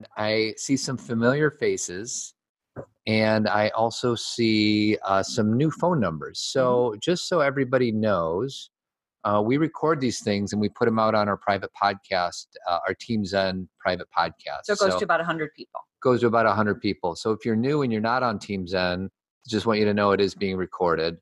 I see some familiar faces, and I also see some new phone numbers. So just so everybody knows, we record these things and we put them out on our private podcast, our Team Zen private podcast. So it goes to about 100 people. Goes to about 100 people. So if you're new and you're not on Team Zen, just want you to know it is being recorded.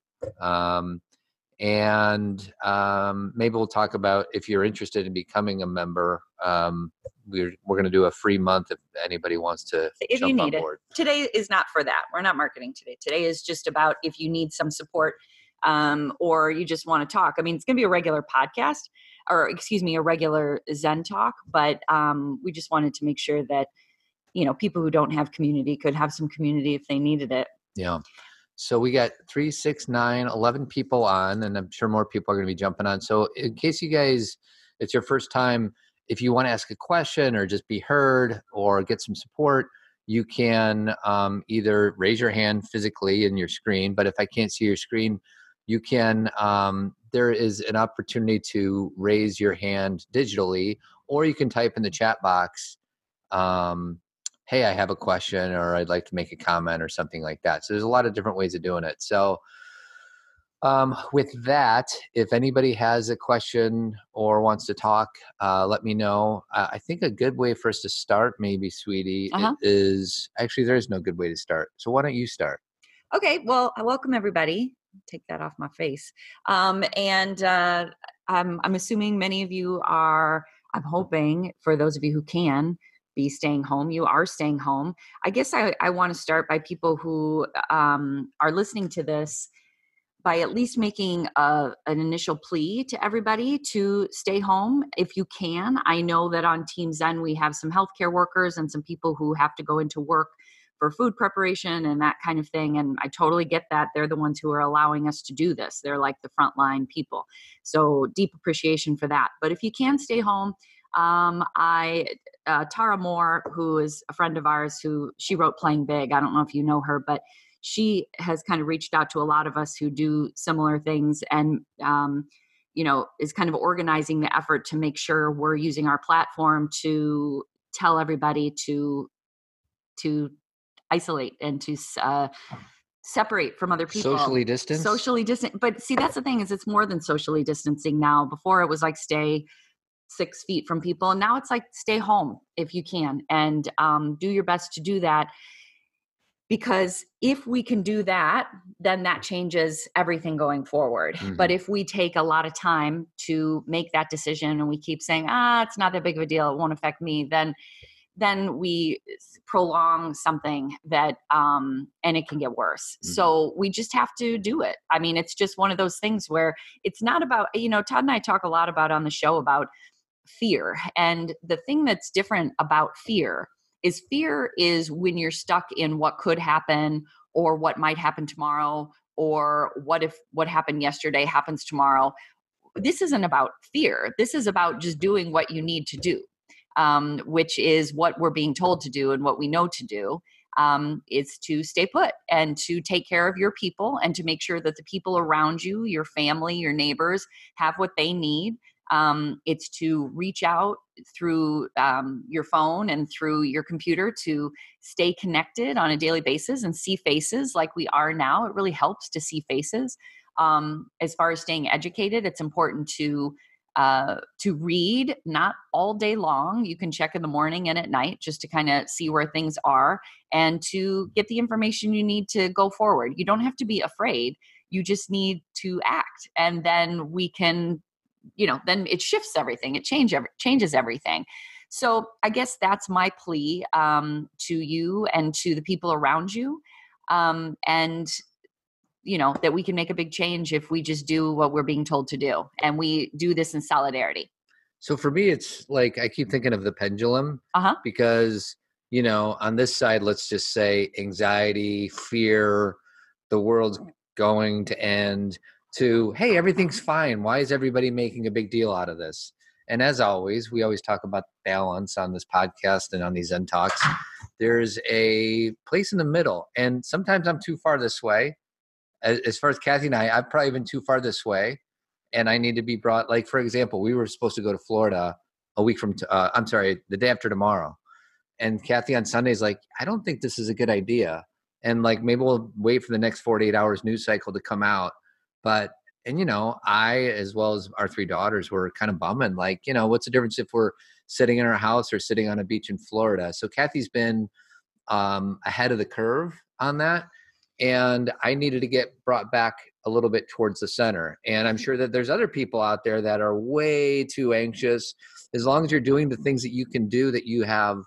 Maybe we'll talk about if you're interested in becoming a member. We're going to do a free month if anybody wants to if jump you need on board. Today is not for that. We're not marketing today. Today is just about if you need some support or you just want to talk. I mean, it's going to be a regular podcast a regular Zen talk, but we just wanted to make sure that, people who don't have community could have some community if they needed it. Yeah. So we got 3, 6, 9, 11 people on, and I'm sure more people are going to be jumping on. So in case you guys, it's your first time, if you want to ask a question or just be heard or get some support, you can either raise your hand physically in your screen, but if I can't see your screen, you can, there is an opportunity to raise your hand digitally, or you can type in the chat box, hey, I have a question, or I'd like to make a comment or something like that. So there's a lot of different ways of doing it. So with that, if anybody has a question or wants to talk, let me know. I think a good way for us to start, maybe, sweetie, is actually there is no good way to start. So why don't you start? Okay. Well, welcome everybody. Take that off my face. I'm assuming many of you are, I'm hoping for those of you who can be staying home, you are staying home. I guess I want to start by people who are listening to this by at least making an initial plea to everybody to stay home if you can. I know that on Team Zen, we have some healthcare workers and some people who have to go into work for food preparation and that kind of thing. And I totally get that. They're the ones who are allowing us to do this. They're like the frontline people. So deep appreciation for that. But if you can stay home, Tara Moore, who is a friend of ours, she wrote Playing Big. I don't know if you know her, but she has kind of reached out to a lot of us who do similar things and, is kind of organizing the effort to make sure we're using our platform to tell everybody to isolate and to separate from other people. Socially distant. But see, that's the thing is it's more than socially distancing now. Before it was like stay 6 feet from people. And now it's like stay home if you can and do your best to do that. Because if we can do that, then that changes everything going forward. Mm-hmm. But if we take a lot of time to make that decision and we keep saying, it's not that big of a deal, it won't affect me, then we prolong something that, and it can get worse. Mm-hmm. So we just have to do it. I mean, it's just one of those things where it's not about, Todd and I talk a lot about on the show about fear. And the thing that's different about fear is when you're stuck in what could happen or what might happen tomorrow, or what if what happened yesterday happens tomorrow. This isn't about fear. This is about just doing what you need to do. Which is what we're being told to do and what we know to do, is to stay put and to take care of your people and to make sure that the people around you, your family, your neighbors, have what they need. It's to reach out through your phone and through your computer to stay connected on a daily basis and see faces like we are now. It really helps to see faces. As far as staying educated, it's important to read, not all day long. You can check in the morning and at night just to kind of see where things are and to get the information you need to go forward. You don't have to be afraid. You just need to act. And then we can, then it shifts everything. It changes everything. So I guess that's my plea to you and to the people around you. That we can make a big change if we just do what we're being told to do. And we do this in solidarity. So for me, it's like, I keep thinking of the pendulum because, on this side, let's just say anxiety, fear, the world's going to end, to, hey, everything's fine. Why is everybody making a big deal out of this? And as always, we always talk about balance on this podcast and on these Zen Talks. There's a place in the middle. And sometimes I'm too far this way. As far as Kathy and I've probably been too far this way, and I need to be brought, like, for example, we were supposed to go to Florida the day after tomorrow. and Kathy on Sunday is like, I don't think this is a good idea. And like, maybe we'll wait for the next 48 hours news cycle to come out. But, and, I, as well as our 3 daughters, were kind of bumming, like, what's the difference if we're sitting in our house or sitting on a beach in Florida? So Kathy's been ahead of the curve on that. And I needed to get brought back a little bit towards the center. And I'm sure that there's other people out there that are way too anxious. As long as you're doing the things that you can do, that you have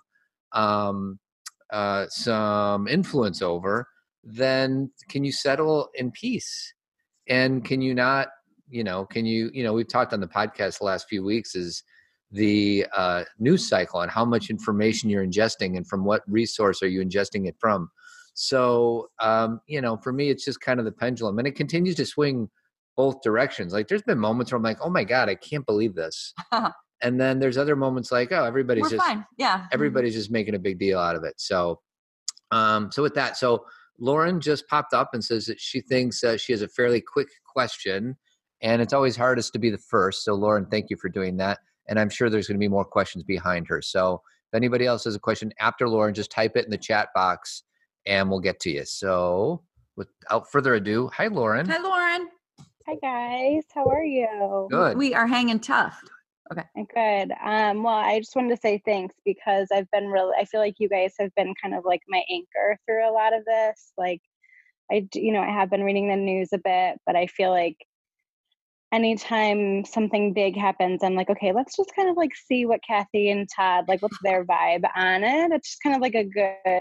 some influence over, then can you settle in peace? And can you not, we've talked on the podcast the last few weeks, is the news cycle and how much information you're ingesting and from what resource are you ingesting it from. So, for me, it's just kind of the pendulum, and it continues to swing both directions. Like, there's been moments where I'm like, oh my God, I can't believe this. And then there's other moments like, oh, everybody's fine. Yeah. Everybody's just making a big deal out of it. So, with that, so Lauren just popped up and says that she thinks she has a fairly quick question, and it's always hardest to be the first. So Lauren, thank you for doing that. And I'm sure there's going to be more questions behind her. So if anybody else has a question after Lauren, just type it in the chat box and we'll get to you. So without further ado, hi, Lauren. Hi, Lauren. Hi, guys. How are you? Good. We are hanging tough. Okay. Good. Well, I just wanted to say thanks, because I feel like you guys have been kind of like my anchor through a lot of this. Like, I have been reading the news a bit, but I feel like anytime something big happens, I'm like, okay, let's just kind of like see what Kathy and Todd, like, what's their vibe on it. It's just kind of like a good,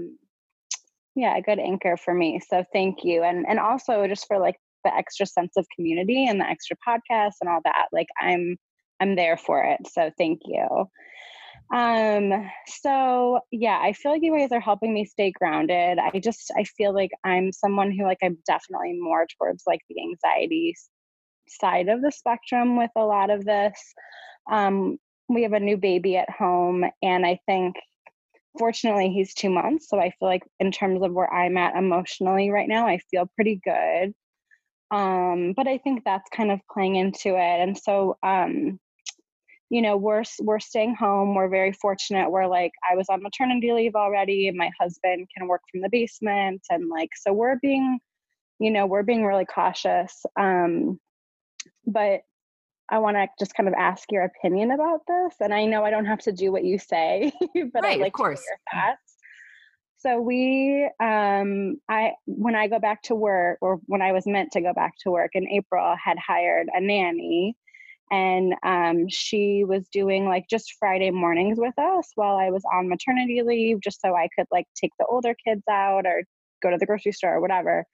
a good anchor for me. So thank you. And also just for like the extra sense of community and the extra podcasts and all that, like I'm there for it. So thank you. So yeah, I feel like you guys are helping me stay grounded. I feel like I'm someone who, like, I'm definitely more towards like the anxiety side of the spectrum with a lot of this. We have a new baby at home, and I think fortunately he's 2 months. So I feel like in terms of where I'm at emotionally right now, I feel pretty good. But I think that's kind of playing into it. And so, we're staying home. We're very fortunate. We're like, I was on maternity leave already, and my husband can work from the basement. And like, so we're being really cautious. But I want to just kind of ask your opinion about this. And I know I don't have to do what you say, but right, I'd like of course. to hear your thoughts. So when I go back to work, or when I was meant to go back to work in April, had hired a nanny, and she was doing like just Friday mornings with us while I was on maternity leave, just so I could like take the older kids out or go to the grocery store or whatever.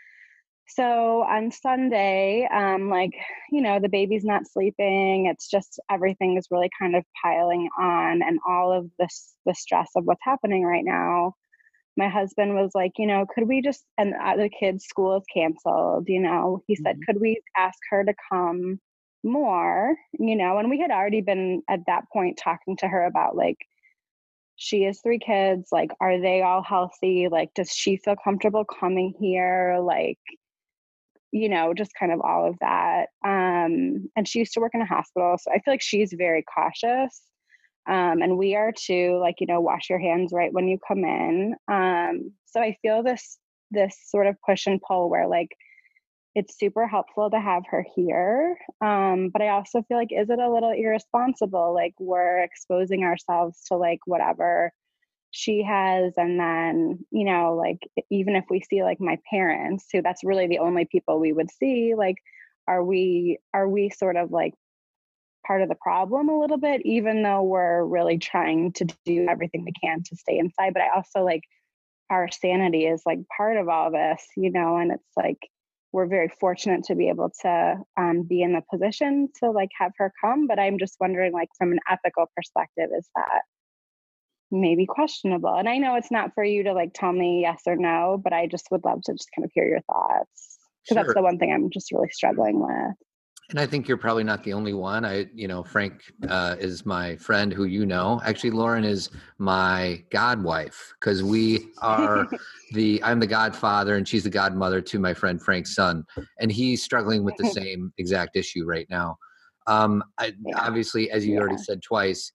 So on Sunday, the baby's not sleeping. It's just, everything is really kind of piling on, and all of this, the stress of what's happening right now. My husband was like, could we just, and the kids' school is canceled, he said, could we ask her to come more, and we had already been at that point talking to her about like, she has 3 kids, like, are they all healthy? Like, does she feel comfortable coming here? Like, just kind of all of that. And she used to work in a hospital, so I feel like she's very cautious. And we are too, like, wash your hands right when you come in. So I feel this sort of push and pull where like, it's super helpful to have her here. But I also feel like, is it a little irresponsible? Like, we're exposing ourselves to like whatever she has. And then, like, even if we see like my parents, who that's really the only people we would see, like, are we sort of like part of the problem a little bit, even though we're really trying to do everything we can to stay inside. But I also like, our sanity is like part of all this, and it's like, we're very fortunate to be able to be in the position to like have her come. But I'm just wondering, like, from an ethical perspective, is that maybe questionable? And I know it's not for you to like tell me yes or no, but I just would love to just kind of hear your thoughts, because that's the one thing I'm just really struggling with. And I think you're probably not the only one. Frank is my friend who actually Lauren is my godwife, because we are I'm the godfather and she's the godmother to my friend Frank's son. And he's struggling with the same exact issue right now. Obviously, as you already said twice,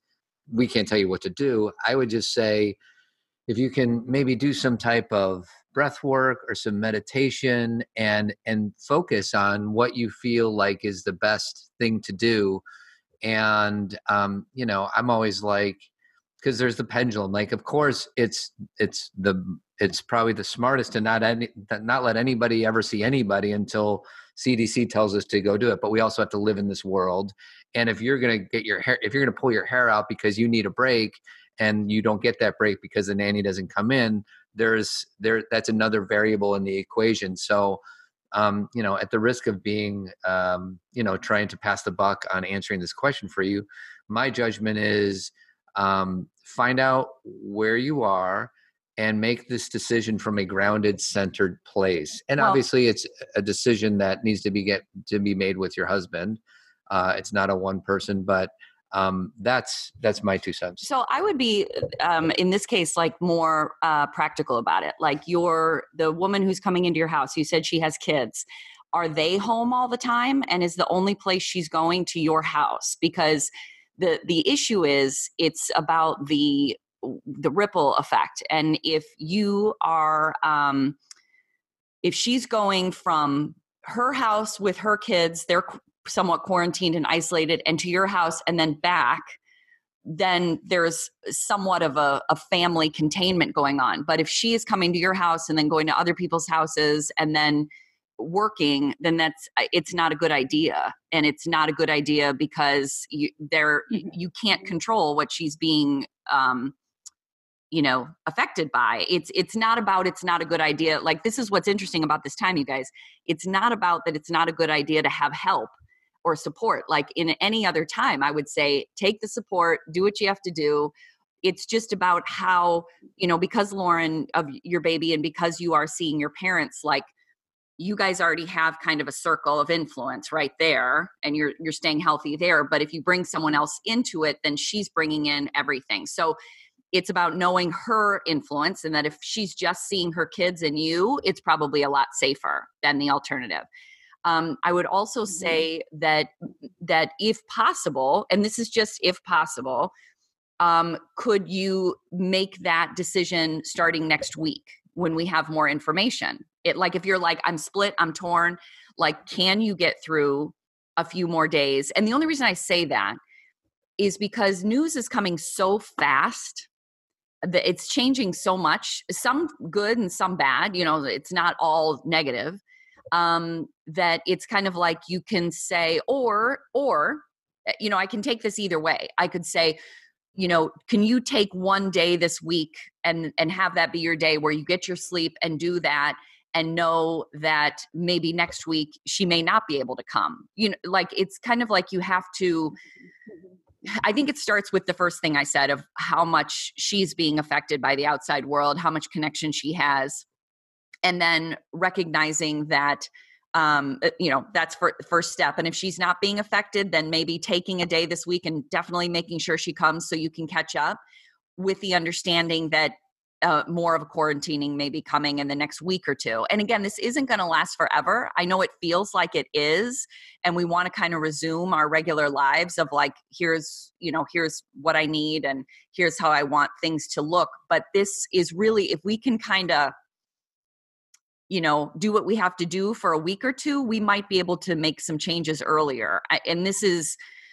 we can't tell you what to do. I would just say, if you can maybe do some type of breath work or some meditation and focus on what you feel like is the best thing to do. And I'm always like, because there's the pendulum, like, of course it's probably the smartest to not let anybody ever see anybody until CDC tells us to go do it. But we also have to live in this world. And if you're going to pull your hair out because you need a break, and you don't get that break because the nanny doesn't come in, that's another variable in the equation. So, at the risk of being, trying to pass the buck on answering this question for you, my judgment is, find out where you are and make this decision from a grounded, centered place. And obviously it's a decision that needs to be made with your husband. It's not a one person, but that's my 2 cents. So I would be, in this case, like more practical about it. Like the woman who's coming into your house, you said she has kids. Are they home all the time? And is the only place she's going to your house? Because the issue is, it's about the ripple effect. And if you are, if she's going from her house with her kids, they're somewhat quarantined and isolated, and to your house and then back, then there's somewhat of a family containment going on. But if she is coming to your house and then going to other people's houses and then working, then it's not a good idea. And it's not a good idea because you can't control what she's being affected by. It's not a good idea. Like, this is what's interesting about this time, you guys. It's not about that it's not a good idea to have help or support. Like in any other time, I would say, take the support, do what you have to do. It's just about how, because Lauren, of your baby, and because you are seeing your parents, like, you guys already have kind of a circle of influence right there, and you're staying healthy there. But if you bring someone else into it, then she's bringing in everything. So it's about knowing her influence, and that if she's just seeing her kids and you, it's probably a lot safer than the alternative. I would also say that if possible, and this is just if possible, could you make that decision starting next week when we have more information? Like, if you're like, I'm split, I'm torn, like, can you get through a few more days? And the only reason I say that is because news is coming so fast, that it's changing so much, some good and some bad, it's not all negative. That it's kind of like, you can say, or, I can take this either way. I could say, can you take one day this week and have that be your day where you get your sleep and do that, and know that maybe next week she may not be able to come. Like, it's kind of like, you have to, I think it starts with the first thing I said of how much she's being affected by the outside world, how much connection she has. And then recognizing that, that's first step. And if she's not being affected, then maybe taking a day this week and definitely making sure she comes so you can catch up, with the understanding that more of a quarantining may be coming in the next week or two. And again, this isn't going to last forever. I know it feels like it is. And we want to kind of resume our regular lives of like, here's what I need, and here's how I want things to look. But this is really, if we can kind of, do what we have to do for a week or two, we might be able to make some changes earlier. And this is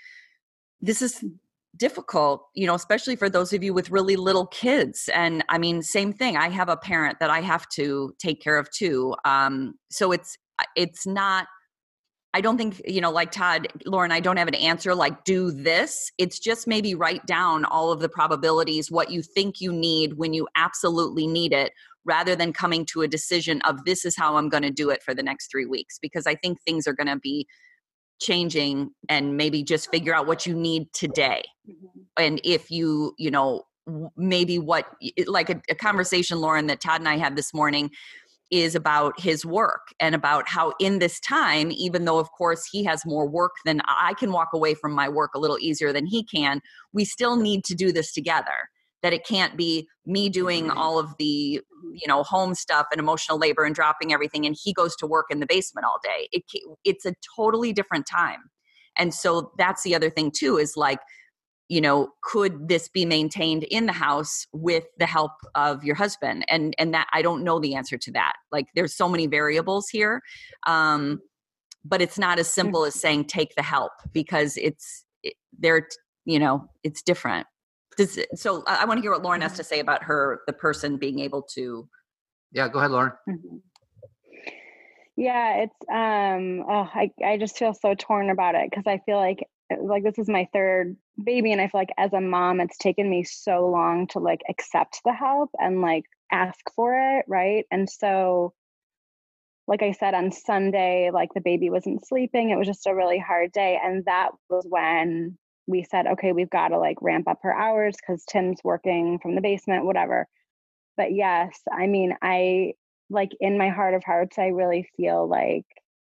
difficult, especially for those of you with really little kids. And I mean, same thing. I have a parent that I have to take care of too. So it's not, I don't think, like Todd, Lauren, I don't have an answer like, do this. It's just maybe write down all of the probabilities, what you think you need when you absolutely need it, rather than coming to a decision of, this is how I'm going to do it for the next 3 weeks. Because I think things are going to be changing, and maybe just figure out what you need today. Mm-hmm. And if maybe like a conversation, Lauren, that Todd and I had this morning is about his work, and about how in this time, even though of course he has more work than I can walk away from my work a little easier than he can, we still need to do this together. That it can't be me doing all of the, home stuff and emotional labor and dropping everything, and he goes to work in the basement all day. It's a totally different time. And so that's the other thing too, is like, could this be maintained in the house with the help of your husband? And that I don't know the answer to that. Like, there's so many variables here. But it's not as simple as saying take the help, because it's different. So I want to hear what Lauren has to say about the person being able to. Yeah, go ahead, Lauren. Mm-hmm. Yeah, it's I just feel so torn about it, because I feel like this is my third baby, and I feel like as a mom, it's taken me so long to like accept the help and like ask for it, right? And so, like I said, on Sunday, like the baby wasn't sleeping. It was just a really hard day, and that was when we said, okay, we've got to like ramp up her hours because Tim's working from the basement, whatever. But yes, I mean, I like in my heart of hearts, I really feel like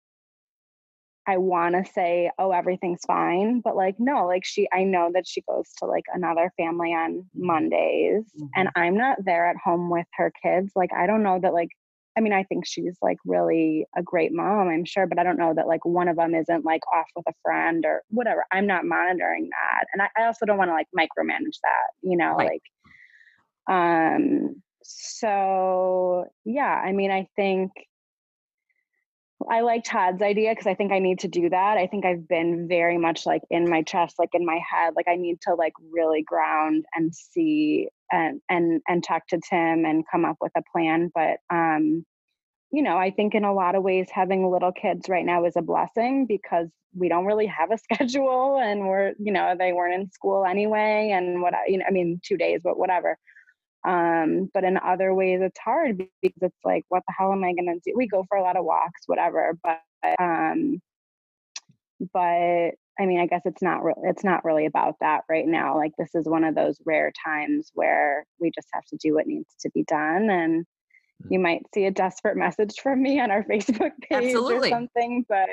I want to say, oh, everything's fine. But like, no, like I know that she goes to like another family on Mondays, and I'm not there at home with her kids. Like, I don't know that like, I mean, I think she's like really a great mom, I'm sure, but I don't know that like one of them isn't like off with a friend or whatever. I'm not monitoring that. And I also don't want to like micromanage that, Right. like, so yeah, I mean, I think I like Todd's idea because I think I need to do that. I think I've been very much like in my chest, like in my head, like I need to like really ground and see and talk to Tim and come up with a plan. But I think in a lot of ways having little kids right now is a blessing because we don't really have a schedule, and they weren't in school anyway, and I mean 2 days, but whatever. But in other ways it's hard because it's like, what the hell am I going to do? We go for a lot of walks, whatever. But I mean, I guess it's not really about that right now. Like, this is one of those rare times where we just have to do what needs to be done. And you might see a desperate message from me on our Facebook page Absolutely. or something, but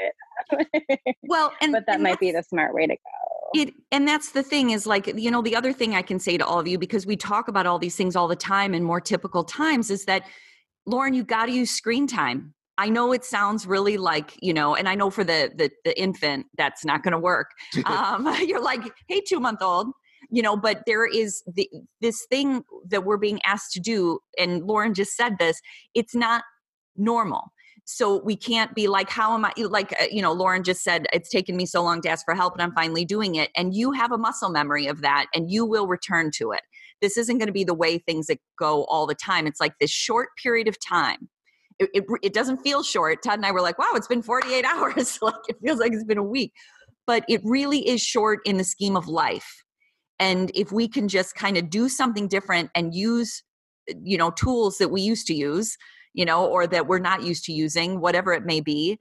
but that might be the smart way to go. And that's the thing is like, the other thing I can say to all of you, because we talk about all these things all the time in more typical times, is that, Lauren, you got to use screen time. I know it sounds really like, and I know for the infant, that's not going to work. You're like, hey, 2-month-old, but there is this thing that we're being asked to do. And Lauren just said this, it's not normal. So we can't be like, how am I, like, Lauren just said, it's taken me so long to ask for help and I'm finally doing it. And you have a muscle memory of that and you will return to it. This isn't going to be the way things that go all the time. It's like this short period of time. It doesn't feel short. Todd and I were like, wow, it's been 48 hours. Like, it feels like it's been a week, but it really is short in the scheme of life. And if we can just kind of do something different and use, tools that we used to use, or that we're not used to using, whatever it may be,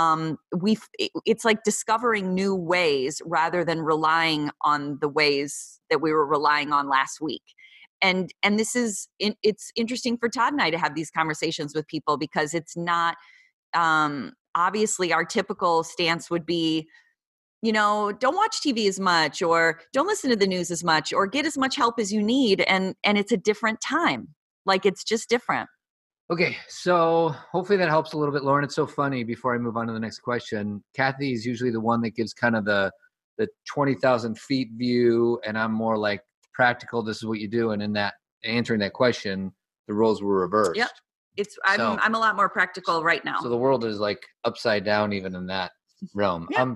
it's like discovering new ways rather than relying on the ways that we were relying on last week. And it's interesting for Todd and I to have these conversations with people because it's not, obviously our typical stance would be, don't watch TV as much, or don't listen to the news as much, or get as much help as you need. And it's a different time. Like, it's just different. Okay, so hopefully that helps a little bit, Lauren. It's so funny. Before I move on to the next question, Kathy is usually the one that gives kind of the 20,000 feet view, and I'm more like practical. This is what you do, and in that answering that question, the roles were reversed. Yep, I'm a lot more practical right now. So the world is like upside down, even in that realm. Yeah.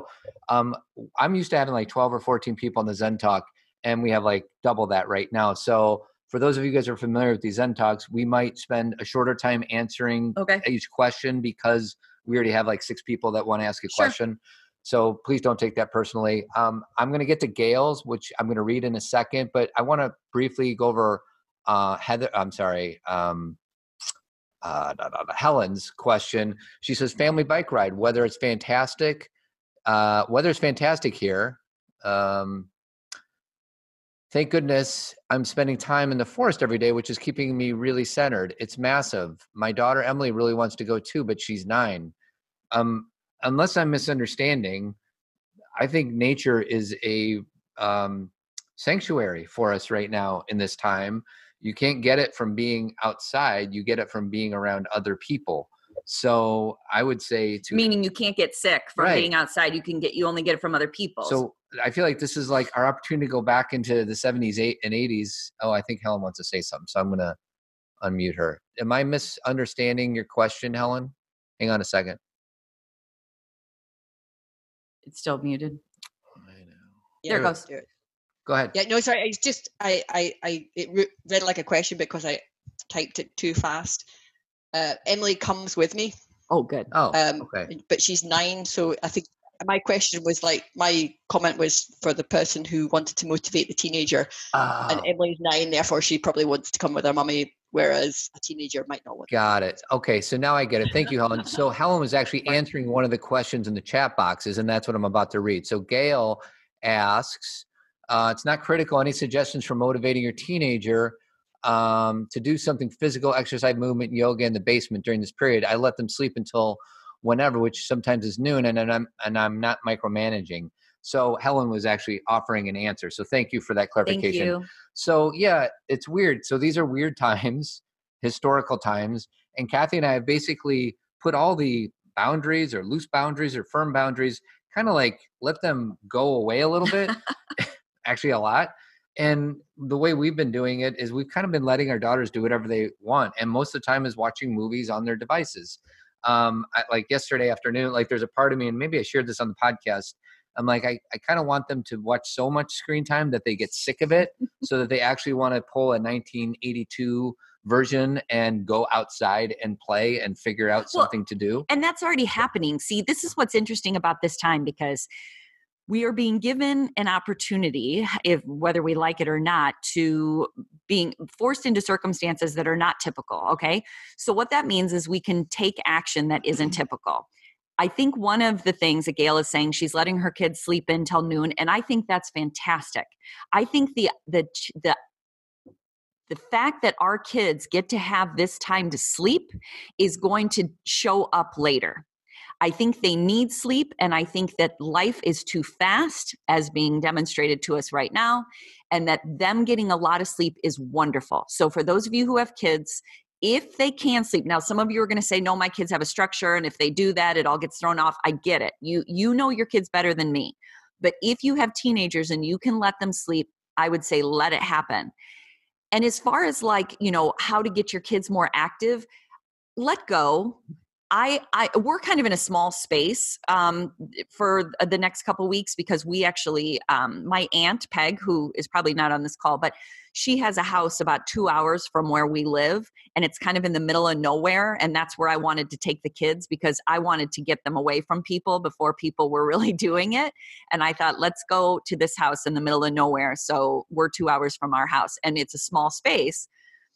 I'm used to having like 12 or 14 people on the Zen Talk, and we have like double that right now. So for those of you guys who are familiar with these Zen Talks, we might spend a shorter time answering each question because we already have like 6 people that want to ask a question. So please don't take that personally. I'm going to get to Gail's, which I'm going to read in a second, but I want to briefly go over Helen's question. She says, family bike ride, weather's fantastic. Weather's fantastic here. Thank goodness I'm spending time in the forest every day, which is keeping me really centered. It's massive. My daughter Emily really wants to go too, but she's 9. Unless I'm misunderstanding, I think nature is a sanctuary for us right now in this time. You can't get it from being outside. You get it from being around other people. So I would say meaning you can't get sick from Right. being outside. You only get it from other people. So I feel like this is like our opportunity to go back into the 70s and 80s. Oh, I think Helen wants to say something. So I'm going to unmute her. Am I misunderstanding your question, Helen? Hang on a second. It's still muted. I know. There it goes. Go ahead. Yeah, no, sorry. It's just it read like a question because I typed it too fast. Emily comes with me. Oh, good. Oh, okay. But she's 9, so I think my question was like, my comment was for the person who wanted to motivate the teenager, and Emily's 9, therefore she probably wants to come with her mummy, whereas a teenager might not want. Got it. Okay, so now I get it. Thank you, Helen. So Helen was actually answering one of the questions in the chat boxes, and that's what I'm about to read. So Gail asks, it's not critical. Any suggestions for motivating your teenager to do something physical, exercise, movement, yoga in the basement during this period? I let them sleep until whenever, which sometimes is noon, and I'm not micromanaging. So Helen was actually offering an answer. So thank you for that clarification. Thank you. So yeah, it's weird. So these are weird times, historical times, and Kathy and I have basically put all the boundaries or loose boundaries or firm boundaries, kind of like let them go away a little bit, actually a lot. And the way we've been doing it is we've kind of been letting our daughters do whatever they want. And most of the time is watching movies on their devices. Like yesterday afternoon, like there's a part of me, and maybe I shared this on the podcast. I'm like, I kind of want them to watch so much screen time that they get sick of it so that they actually want to pull a 1982 version and go outside and play and figure out something to do. And that's already happening. See, this is what's interesting about this time, because we are being given an opportunity, whether we like it or not, to being forced into circumstances that are not typical. Okay. So what that means is we can take action that isn't typical. I think one of the things that Gail is saying, she's letting her kids sleep in till noon. And I think that's fantastic. I think the fact that our kids get to have this time to sleep is going to show up later. I think they need sleep, and I think that life is too fast, as being demonstrated to us right now, and that them getting a lot of sleep is wonderful. So for those of you who have kids, if they can sleep, now some of you are going to say, no, my kids have a structure, and if they do that, it all gets thrown off. I get it. You know your kids better than me. But if you have teenagers and you can let them sleep, I would say let it happen. And as far as like, how to get your kids more active, let go. We're kind of in a small space for the next couple of weeks, because we actually, my aunt Peg, who is probably not on this call, but she has a house about 2 hours from where we live, and it's kind of in the middle of nowhere. And that's where I wanted to take the kids, because I wanted to get them away from people before people were really doing it. And I thought, let's go to this house in the middle of nowhere. So we're 2 hours from our house, and it's a small space.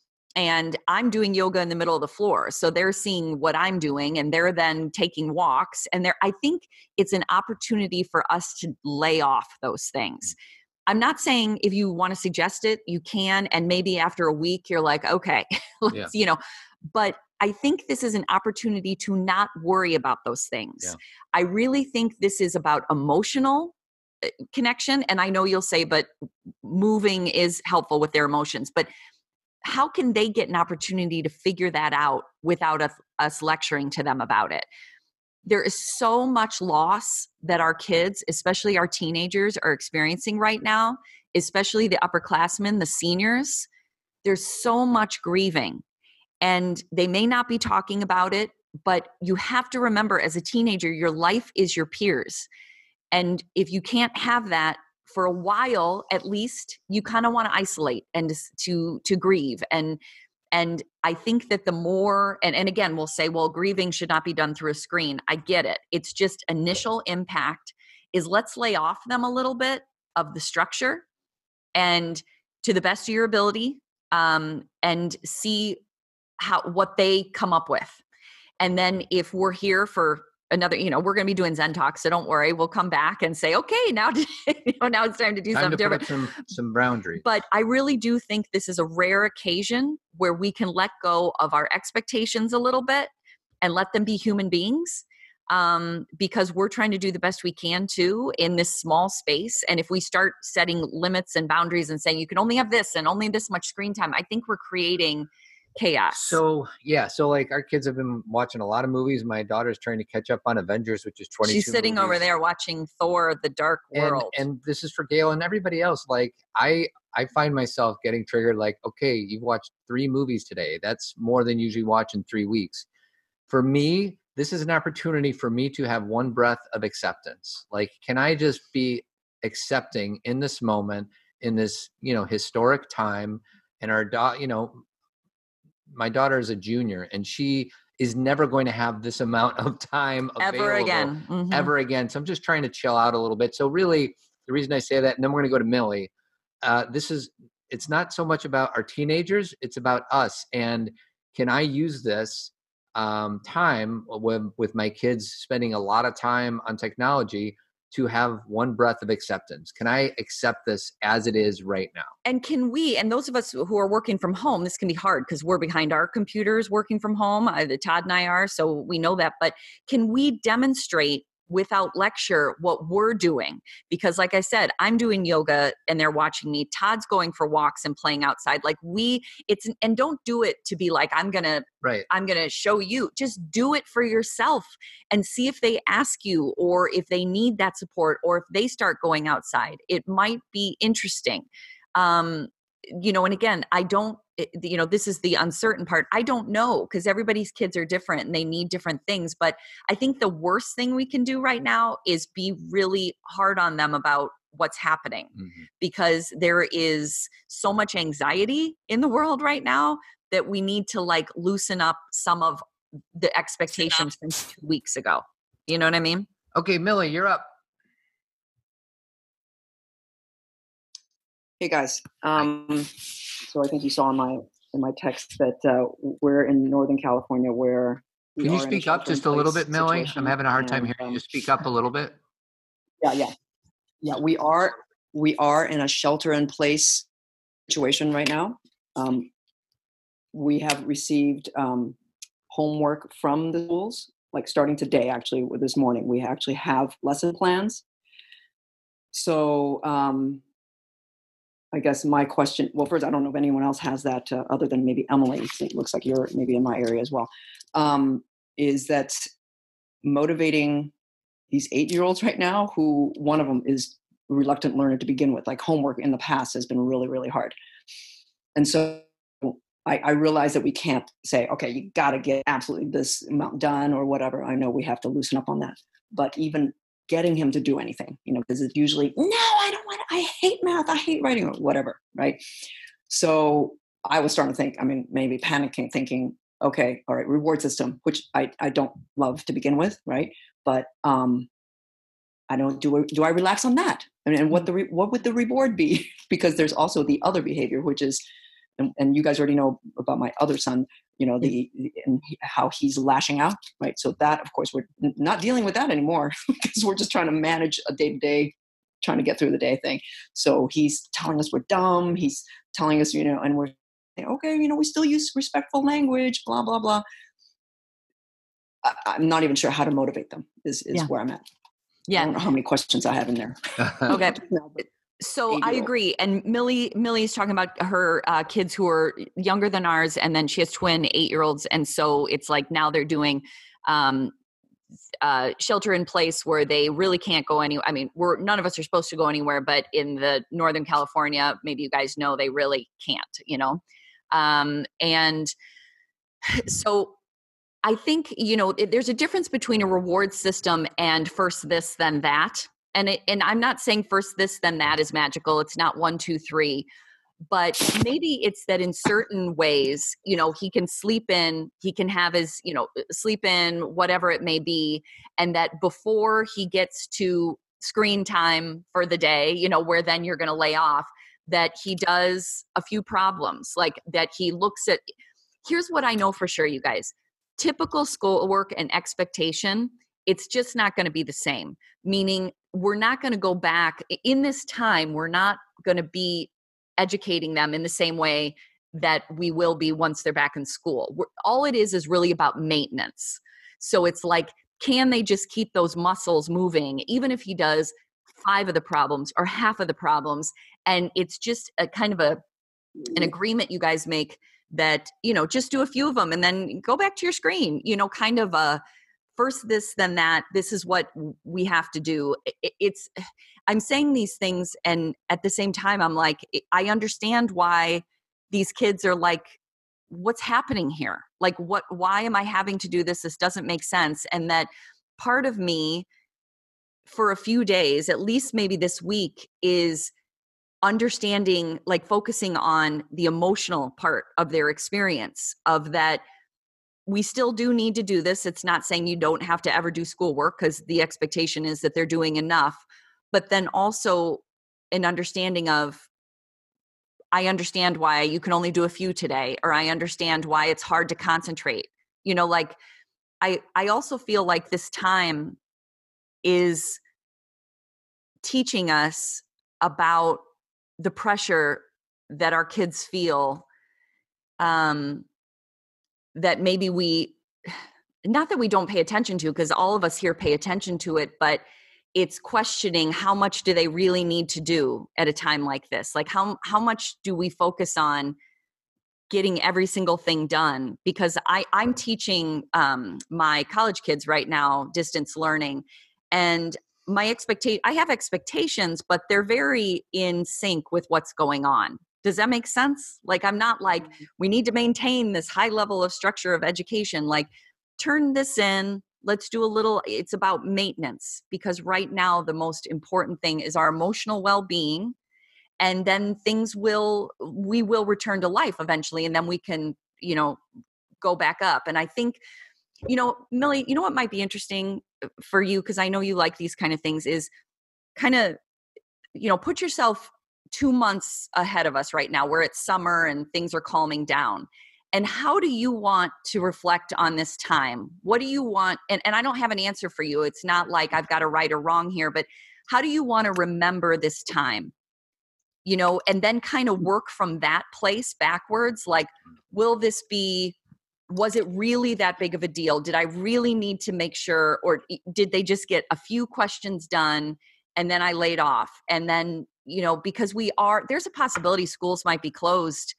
And I'm doing yoga in the middle of the floor. So they're seeing what I'm doing, and they're then taking walks. And I think it's an opportunity for us to lay off those things. I'm not saying if you want to suggest it, you can. And maybe after a week, you're like, okay, let's, but I think this is an opportunity to not worry about those things. Yeah. I really think this is about emotional connection. And I know you'll say, but moving is helpful with their emotions. But how can they get an opportunity to figure that out without us lecturing to them about it? There is so much loss that our kids, especially our teenagers, are experiencing right now, especially the upperclassmen, the seniors. There's so much grieving, and they may not be talking about it, but you have to remember, as a teenager, your life is your peers. And if you can't have that for a while, at least, you kind of want to isolate and to grieve. And I think that the more, and again, we'll say, well, grieving should not be done through a screen. I get it. It's just initial impact is let's lay off them a little bit of the structure, and to the best of your ability, and see what they come up with. And then if we're here for another, we're going to be doing Zen Talk, so don't worry. We'll come back and say, okay, now, now it's time to do something different. Some boundaries. But I really do think this is a rare occasion where we can let go of our expectations a little bit and let them be human beings, because we're trying to do the best we can too in this small space. And if we start setting limits and boundaries and saying you can only have this and only this much screen time, I think we're creating chaos. So like our kids have been watching a lot of movies. My daughter's trying to catch up on Avengers, which is 22 She's sitting movies. over there watching Thor: The Dark World. And this is for Gail and everybody else. Like I find myself getting triggered like, okay, you've watched 3 movies today. That's more than you usually watch in 3 weeks. For me, this is an opportunity for me to have one breath of acceptance. Like, can I just be accepting in this moment, in this, historic time? And our my daughter is a junior and she is never going to have this amount of time available ever again. So I'm just trying to chill out a little bit. So really the reason I say that, and then we're going to go to Millie, it's not so much about our teenagers, it's about us. And can I use this time with my kids spending a lot of time on technology to have one breath of acceptance? Can I accept this as it is right now? And can we, and those of us who are working from home, this can be hard because we're behind our computers working from home. Todd and I are, so we know that. But can we demonstrate without lecture what we're doing? Because like I said, I'm doing yoga and they're watching me. Todd's going for walks and playing outside. Like and don't do it to be like, I'm going to show you. Just do it for yourself and see if they ask you or if they need that support or if they start going outside. It might be interesting. And again, this is the uncertain part. I don't know because everybody's kids are different and they need different things. But I think the worst thing we can do right now is be really hard on them about what's happening because there is so much anxiety in the world right now that we need to like loosen up some of the expectations from 2 weeks ago. You know what I mean? Okay, Millie, you're up. Hey guys, so I think you saw in my text that we're in Northern California where can you speak up just a little bit, Millie? I'm having a hard time hearing you. Speak up a little bit. Yeah. We are in a shelter-in-place situation right now. We have received homework from the schools, like starting today. Actually, this morning we actually have lesson plans. So. I guess my question, well, first, I don't know if anyone else has that other than maybe Emily. It looks like you're maybe in my area as well. Is that motivating these 8-year-olds right now who one of them is a reluctant learner to begin with, like homework in the past has been really, really hard. And so I realize that we can't say, okay, you got to get absolutely this amount done or whatever. I know we have to loosen up on that. But even getting him to do anything, because it's usually, no, I don't want to, I hate math, I hate writing or whatever, right? So I was starting to think, maybe panicking, thinking, okay, all right, reward system, which I don't love to begin with, right? But I don't, do I relax on that? And what would the reward be? Because there's also the other behavior, which is, and you guys already know about my other son, and how he's lashing out, right? So that, of course, we're not dealing with that anymore because we're just trying to manage a day-to-day, trying to get through the day thing. So he's telling us we're dumb. He's telling us, and we're saying, okay, we still use respectful language, blah, blah, blah. I'm not even sure how to motivate them is where I'm at. Yeah. I don't know how many questions I have in there. Okay. So I agree. And Millie's talking about her kids who are younger than ours. And then she has twin 8-year-olds. And so it's like now they're doing shelter in place where they really can't go anywhere. None of us are supposed to go anywhere, but in the Northern California, maybe you guys know, they really can't, and so I think, there's a difference between a reward system and first this, then that. And I'm not saying first this, then that is magical. It's not 1, 2, 3. But maybe it's that in certain ways, he can sleep in, he can have his, sleep in, whatever it may be. And that before he gets to screen time for the day, where then you're going to lay off, that he does a few problems, like that he looks at. Here's what I know for sure, you guys. Typical schoolwork and expectation, it's just not going to be the same. Meaning we're not going to go back in this time. We're not going to be educating them in the same way that we will be once they're back in school. All it is really about maintenance. So it's like, can they just keep those muscles moving, even if he does 5 of the problems or half of the problems? And it's just a kind of an agreement you guys make that, just do a few of them and then go back to your screen, kind of a first this, then that, this is what we have to do. I'm saying these things, and at the same time, I'm like, I understand why these kids are like, what's happening here? Like, why am I having to do this? This doesn't make sense. And that part of me for a few days, at least maybe this week, is understanding, like focusing on the emotional part of their experience, of that we still do need to do this. It's not saying you don't have to ever do schoolwork, because the expectation is that they're doing enough, but then also an understanding of, I understand why you can only do a few today, or I understand why it's hard to concentrate. Like I also feel like this time is teaching us about the pressure that our kids feel, that maybe not that we don't pay attention to, because all of us here pay attention to it, but it's questioning how much do they really need to do at a time like this? Like how much do we focus on getting every single thing done? Because I'm teaching my college kids right now distance learning, and I have expectations, but they're very in sync with what's going on. Does that make sense? Like, I'm not like, we need to maintain this high level of structure of education. Like, turn this in. Let's do it's about maintenance, because right now the most important thing is our emotional well-being. And then we will return to life eventually. And then we can, go back up. And I think, Millie, what might be interesting for you, because I know you like these kind of things, is kind of, put yourself 2 months ahead of us right now, where it's summer and things are calming down. And how do you want to reflect on this time? What do you want? And I don't have an answer for you. It's not like I've got a right or wrong here, but how do you want to remember this time? And then kind of work from that place backwards. Like, was it really that big of a deal? Did I really need to make sure, or did they just get a few questions done and then I laid off? And then, because there's a possibility schools might be closed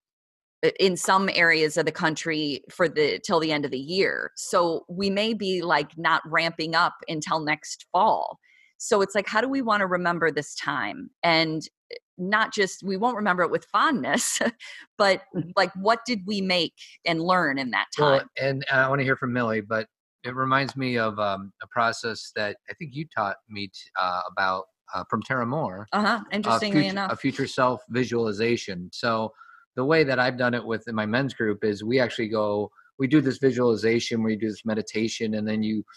in some areas of the country till the end of the year. So we may be like not ramping up until next fall. So it's like, how do we want to remember this time? And not just, we won't remember it with fondness, but like, what did we make and learn in that time? Well, and I want to hear from Millie, but it reminds me of a process that I think you taught me about from Tara Moore. Interestingly enough. A future self visualization. So the way that I've done it in my men's group is we do this visualization where you do this meditation, and then you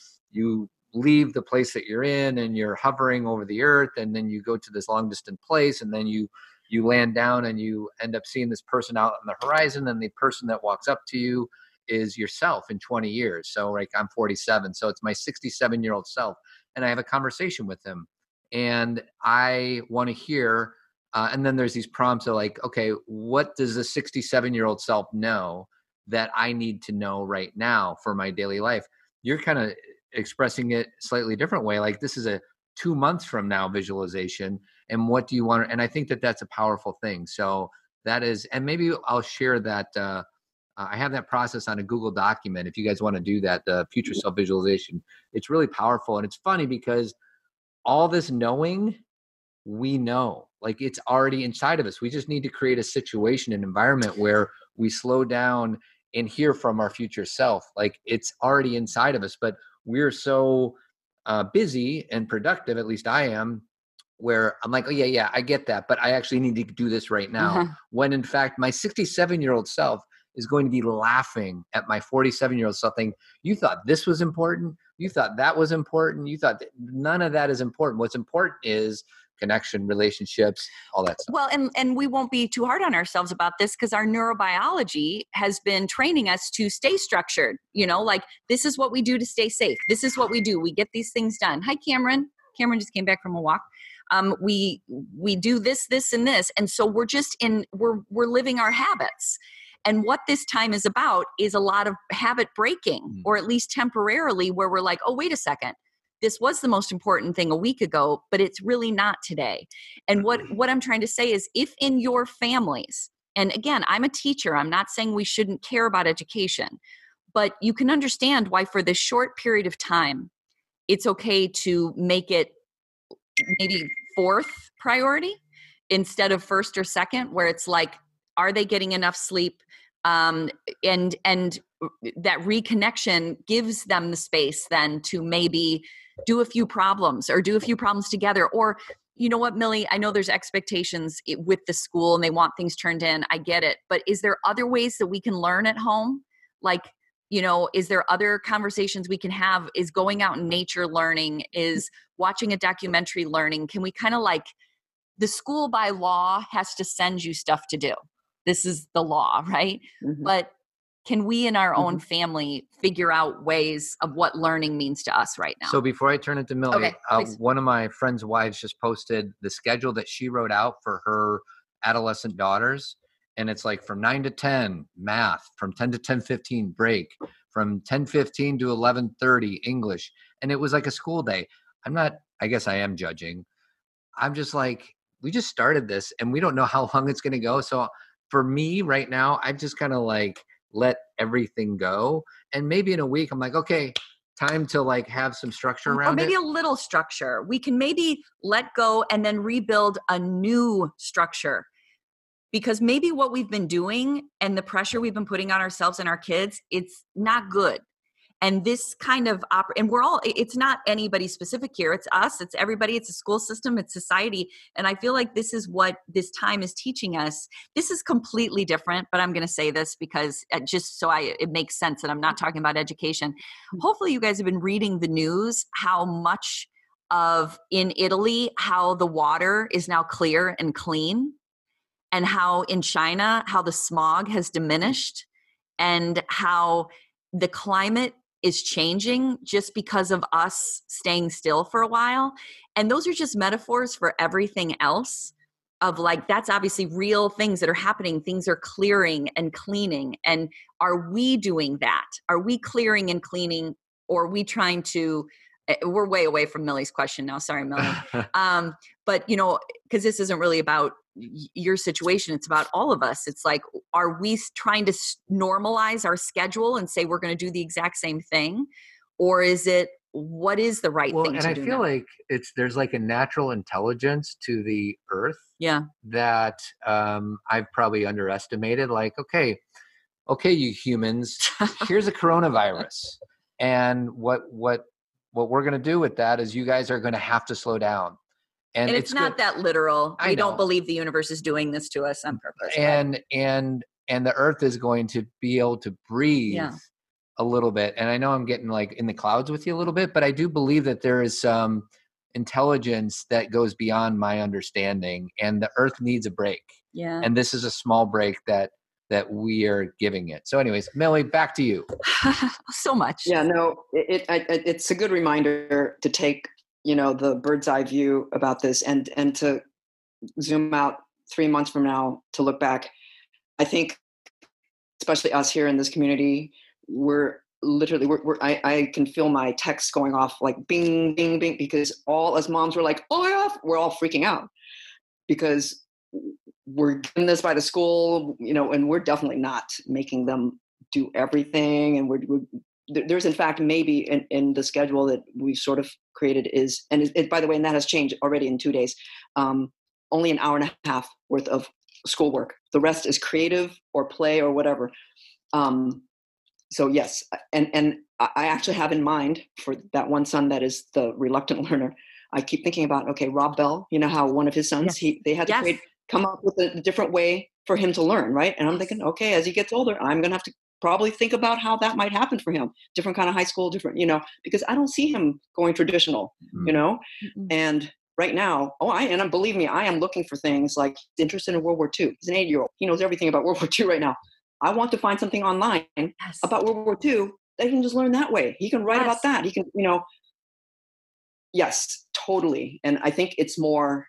leave the place that you're in and you're hovering over the earth, and then you go to this long distant place, and then you land down and you end up seeing this person out on the horizon, and the person that walks up to you is yourself in 20 years. So like, I'm 47, so it's my 67-year-old self, and I have a conversation with him, and I want to hear and then there's these prompts of like, okay, what does the 67-year-old self know that I need to know right now for my daily life? You're kind of expressing it slightly different way. Like, this is a 2 months from now visualization. And what do you want? And I think that that's a powerful thing. So that is, and maybe I'll share that. I have that process on a Google document. If you guys want to do that, the future self visualization, it's really powerful. And it's funny because all this knowing, we know, like, it's already inside of us. We just need to create a situation, an environment where we slow down and hear from our future self. Like, it's already inside of us, but we're so busy and productive, at least I am, where I'm like, oh yeah, I get that, but I actually need to do this right now. When in fact, my 67-year-old self is going to be laughing at my 47-year-old self, thinking, you thought this was important, you thought that was important, you thought that none of that is important. What's important is connection, relationships, all that stuff. Well, and we won't be too hard on ourselves about this, because our neurobiology has been training us to stay structured. Like, this is what we do to stay safe. This is what we do. We get these things done. Hi, Cameron. Cameron just came back from a walk. We do this, and this. And so we're living our habits. And what this time is about is a lot of habit breaking, or at least temporarily, where we're like, oh, wait a second. This was the most important thing a week ago, but it's really not today. And what I'm trying to say is, if in your families And again, I'm a teacher. I'm not saying we shouldn't care about education, but you can understand why for this short period of time, it's okay to make it maybe fourth priority instead of first or second, where it's like, are they getting enough sleep? And that reconnection gives them the space then to maybe do a few problems together. Or, you know what, Millie, I know there's expectations with the school and they want things turned in. I get it. But is there other ways that we can learn at home? Like, you know, is there other conversations we can have? Is going out in nature learning? Is watching a documentary learning? Can we kind of like, the school by law has to send you stuff to do. This is the law, right? Mm-hmm. But can we in our own family figure out ways of what learning means to us right now? So before I turn it to Millie, one of my friend's wives just posted the schedule that she wrote out for her adolescent daughters. And it's like from 9 to 10, math, from 10 to 10:15, break, from 10:15 to 11:30, English. And it was like a school day. I guess I am judging. I'm just like, we just started this and we don't know how long it's going to go. So for me right now, I've just kind of like let everything go. And maybe in a week, I'm like, okay, time to like have some structure around it. Or maybe a little structure. We can maybe let go and then rebuild a new structure. Because maybe what we've been doing and the pressure we've been putting on ourselves and our kids, it's not good. And this kind of, and we're all, it's not anybody specific here. It's us, it's everybody, it's a school system, it's society. And I feel like this is what this time is teaching us. This is completely different, but I'm going to say this because just so it makes sense that I'm not talking about education. Hopefully you guys have been reading the news, how much in Italy, how the water is now clear and clean. And how in China, how the smog has diminished and how the climate is changing just because of us staying still for a while. And those are just metaphors for everything else of like, that's obviously real things that are happening. Things are clearing and cleaning. And are we doing that? Are we clearing and cleaning, or are we trying to, we're way away from Millie's question now. Sorry, Millie. But, you know, because this isn't really about your situation. It's about all of us. It's like, are we trying to normalize our schedule and say we're going to do the exact same thing? Or is it, what is the right thing to do? And I feel like there's like a natural intelligence to the earth that I've probably underestimated. Like, okay, you humans, here's a coronavirus. And what we're going to do with that is you guys are going to have to slow down. And it's not that literal. We don't believe the universe is doing this to us on purpose. And the earth is going to be able to breathe a little bit. And I know I'm getting like in the clouds with you a little bit, but I do believe that there is some intelligence that goes beyond my understanding, and the earth needs a break. Yeah. And this is a small break that we are giving it. So anyways, Millie, back to you. So much. Yeah, no, it's a good reminder to take, you know, the bird's eye view about this and to zoom out 3 months from now to look back. I think, especially us here in this community, we're literally, I can feel my texts going off like bing, bing, bing, because all us moms were like, oh yeah, we're all freaking out because we're getting this by the school, you know, and we're definitely not making them do everything. And there's in fact maybe in the schedule that we've sort of created is, and it, by the way, and that has changed already in 2 days, only an hour and a half worth of schoolwork. The rest is creative or play or whatever. So yes, and I actually have in mind for that one son that is the reluctant learner, I keep thinking about, okay, Rob Bell, you know how one of his sons, they had to come up with a different way for him to learn, right? And I'm thinking, okay, as he gets older, I'm going to have to probably think about how that might happen for him. Different kind of high school, different, you know, because I don't see him going traditional, you know? And right now, believe me, I am looking for things like interested in World War II. He's an 8-year-old. He knows everything about World War II right now. I want to find something online about World War II that he can just learn that way. He can write about that. He can, you know, yes, totally. And I think it's more,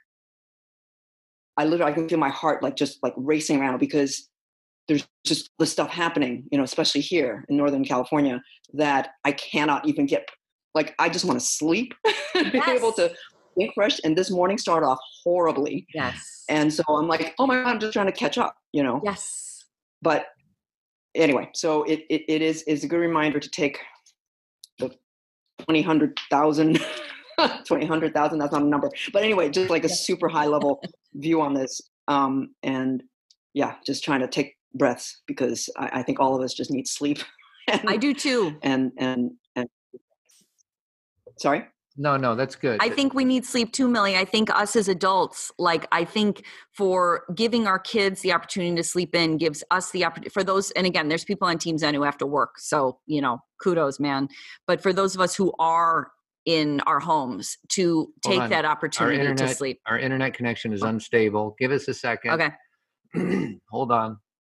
I can feel my heart like just like racing around because there's just this stuff happening, you know, especially here in Northern California, that I cannot even get, like, I just want to sleep and be able to think fresh, and this morning started off horribly. Yes. And so I'm like, oh my God, I'm just trying to catch up, Yes. But anyway, so it is a good reminder to take the 20,000, 20,000, that's not a number. But anyway, just like a super high level view on this. And yeah, just trying to take breaths, because I think all of us just need sleep. I do too. And sorry? No, that's good. I think we need sleep too, Millie. I think us as adults, I think for giving our kids the opportunity to sleep in gives us the opportunity for those. And again, there's people on Team Zen who have to work. So, kudos, man. But for those of us who are in our homes, to take that opportunity to sleep. Our internet connection is unstable. Give us a second. Okay. Hold on.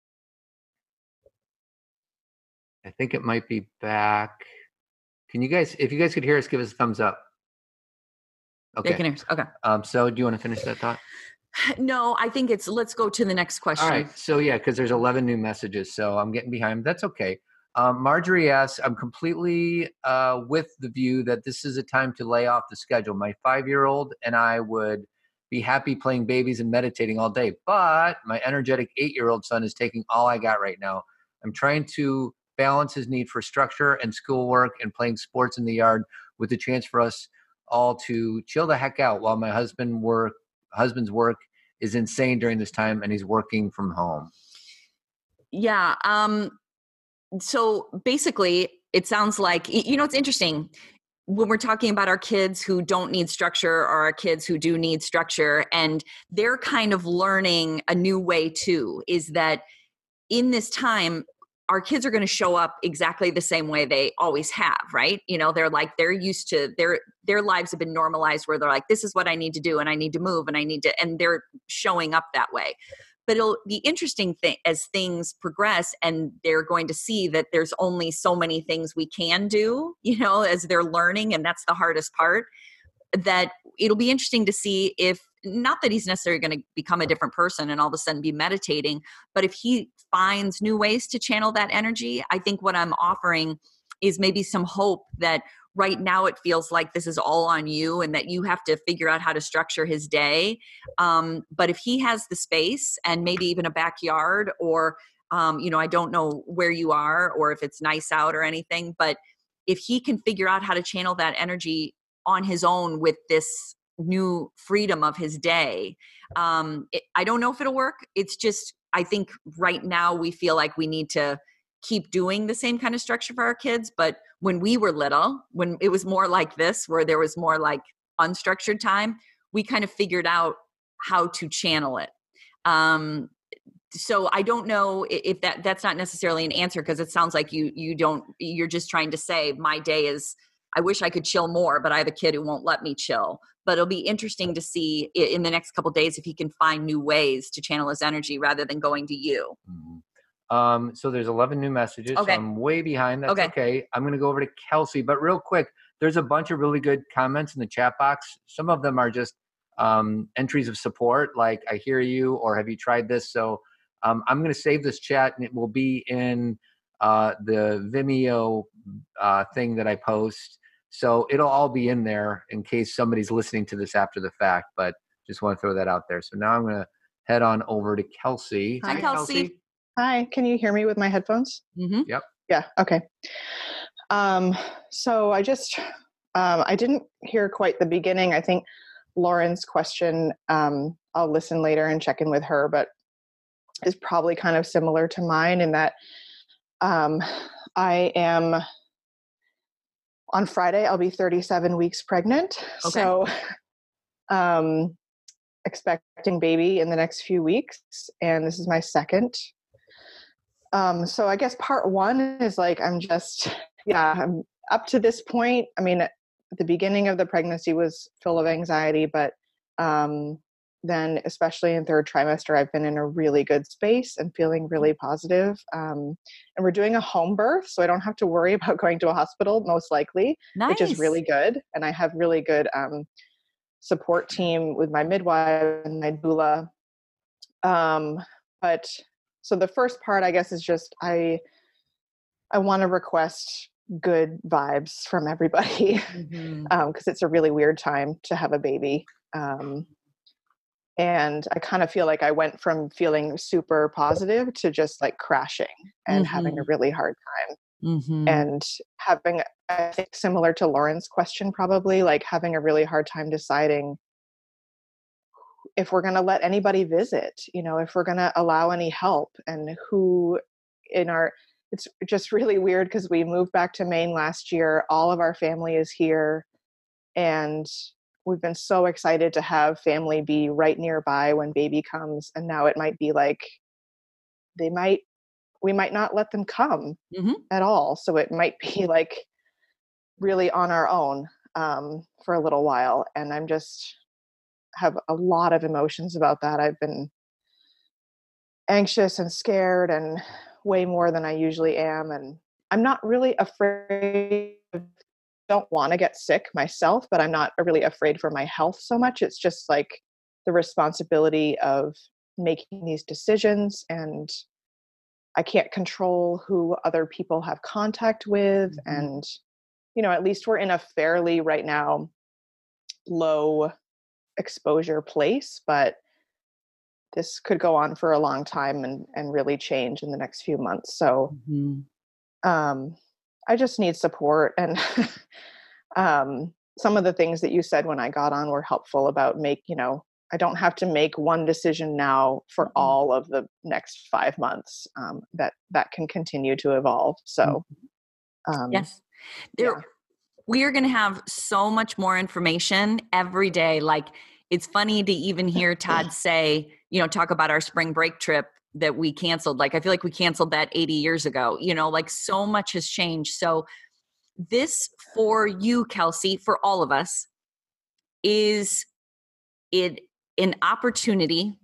I think it might be back. If you guys could hear us, give us a thumbs up. Okay. They can hear us. Okay. So do you want to finish that thought? No, I think let's go to the next question. All right. So yeah, because there's 11 new messages, so I'm getting behind. That's okay. Marjorie asks, I'm completely with the view that this is a time to lay off the schedule. My 5-year-old and I would be happy playing babies and meditating all day, but my energetic 8-year-old son is taking all I got right now. I'm trying to balance his need for structure and schoolwork and playing sports in the yard with the chance for us all to chill the heck out while my husband's work is insane during this time and he's working from home. Yeah. So basically it sounds like, it's interesting when we're talking about our kids who don't need structure or our kids who do need structure, and they're kind of learning a new way too, is that in this time, our kids are going to show up exactly the same way they always have, right? They're used to their lives have been normalized where they're like, this is what I need to do and I need to move and they're showing up that way. But it'll be interesting as things progress and they're going to see that there's only so many things we can do, as they're learning. And that's the hardest part, that it'll be interesting to see if, not that he's necessarily going to become a different person and all of a sudden be meditating, but if he finds new ways to channel that energy. I think what I'm offering is maybe some hope that right now it feels like this is all on you and that you have to figure out how to structure his day. But if he has the space and maybe even a backyard or, I don't know where you are or if it's nice out or anything, but if he can figure out how to channel that energy on his own with this new freedom of his day, I don't know if it'll work. It's just, I think right now we feel like we need to keep doing the same kind of structure for our kids. But when we were little, when it was more like this, where there was more like unstructured time, we kind of figured out how to channel it. So I don't know if that's not necessarily an answer, because it sounds like you're just trying to say my day is, I wish I could chill more, but I have a kid who won't let me chill. But it'll be interesting to see in the next couple of days if he can find new ways to channel his energy rather than going to you. Mm-hmm. So there's 11 new messages. Okay. So I'm way behind. That's okay. I'm going to go over to Kelsey. But real quick, there's a bunch of really good comments in the chat box. Some of them are just entries of support, like I hear you or have you tried this? So I'm going to save this chat and it will be in the Vimeo thing that I post. So it'll all be in there in case somebody's listening to this after the fact, but just want to throw that out there. So now I'm going to head on over to Kelsey. Hi, Kelsey. Hi, can you hear me with my headphones? Mm-hmm. Yep. Yeah, okay. So I just, I didn't hear quite the beginning. I think Lauren's question, I'll listen later and check in with her, but is probably kind of similar to mine in that I am, on Friday, I'll be 37 weeks pregnant. Okay. So expecting baby in the next few weeks. And this is my second. So I guess part one is like, I'm up to this point. I mean, the beginning of the pregnancy was full of anxiety, but then especially in third trimester, I've been in a really good space and feeling really positive. And we're doing a home birth, so I don't have to worry about going to a hospital, most likely, Nice. which is really good. And I have really good support team with my midwife and my doula. But so the first part, I guess, is just I want to request good vibes from everybody, because it's a really weird time to have a baby. And I kind of feel like I went from feeling super positive to just like crashing and having a really hard time. And having, I think, similar to Lauren's question, probably like having a really hard time deciding if we're going to let anybody visit, if we're going to allow any help, and who it's just really weird because we moved back to Maine last year. All of our family is here, and we've been so excited to have family be right nearby when baby comes. And now it might be like, we might not let them come at all. So it might be like really on our own for a little while. And I'm just have a lot of emotions about that. I've been anxious and scared and way more than I usually am. And I'm not really afraid don't want to get sick myself, but I'm not really afraid for my health so much. It's just like the responsibility of making these decisions, and I can't control who other people have contact with. And, at least we're in a fairly right now low exposure place, but this could go on for a long time and really change in the next few months. So, I just need support. And some of the things that you said when I got on were helpful about I don't have to make one decision now for all of the next 5 months, that can continue to evolve. So, yes, we are going to have so much more information every day. Like, it's funny to even hear Todd say, talk about our spring break trip that we canceled. Like, I feel like we canceled that 80 years ago, like so much has changed. So this for you, Kelsey, for all of us, is it an opportunity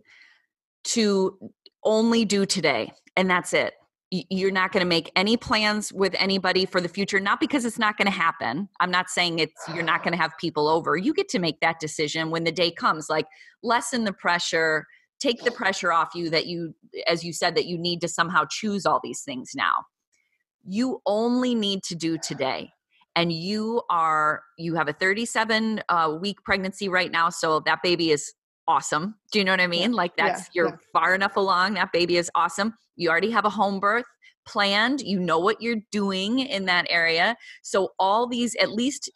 to only do today. And that's it. You're not going to make any plans with anybody for the future, not because it's not going to happen. I'm not saying you're not going to have people over. You get to make that decision when the day comes, like lessen the pressure, take the pressure off you that you, as you said, that you need to somehow choose all these things now. You only need to do today. And you have a 37 week pregnancy right now. So that baby is awesome. Do you know what I mean? Like you're far enough along. That baby is awesome. You already have a home birth planned. You know what you're doing in that area. So all these, at least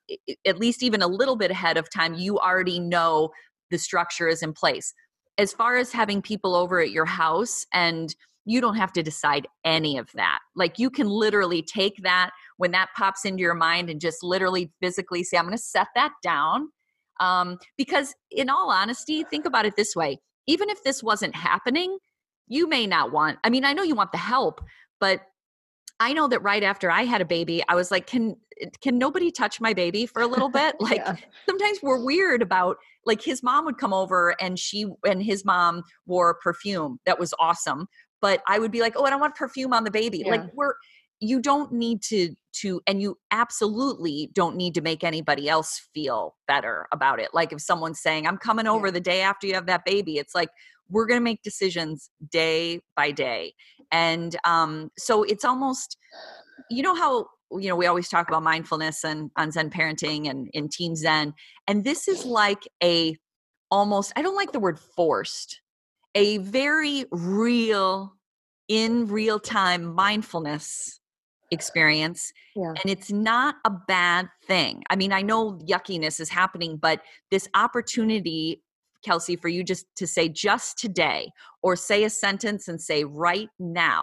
even a little bit ahead of time, you already know the structure is in place. As far as having people over at your house, and you don't have to decide any of that. Like, you can literally take that when that pops into your mind and just literally physically say, I'm going to set that down. Because in all honesty, think about it this way. Even if this wasn't happening, you may not want, I know you want the help, but I know that right after I had a baby, I was like, can nobody touch my baby for a little bit? Like, sometimes we're weird about, like, his mom would come over and his mom wore perfume. That was awesome. But I would be like, oh, I don't want perfume on the baby. Yeah. Like, you don't need to, and you absolutely don't need to make anybody else feel better about it. Like, if someone's saying, I'm coming over the day after you have that baby, it's like, we're going to make decisions day by day. And so it's almost, how, we always talk about mindfulness and on Zen parenting and in Team Zen. And this is like almost, I don't like the word forced, a very real, in real time mindfulness experience. Yeah. And it's not a bad thing. I know yuckiness is happening, but this opportunity, Kelsey, for you just to say just today, or say a sentence and say right now,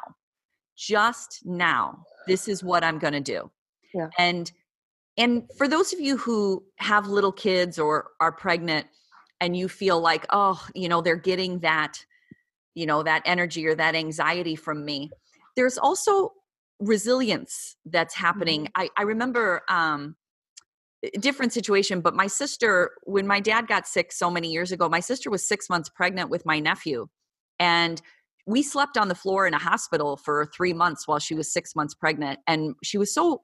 just now, this is what I'm going to do. Yeah. And for those of you who have little kids or are pregnant and you feel like, oh, they're getting that, that energy or that anxiety from me, there's also resilience that's happening. Mm-hmm. I remember different situation, but my sister, when my dad got sick so many years ago, my sister was 6 months pregnant with my nephew, and we slept on the floor in a hospital for 3 months while she was 6 months pregnant. And she was so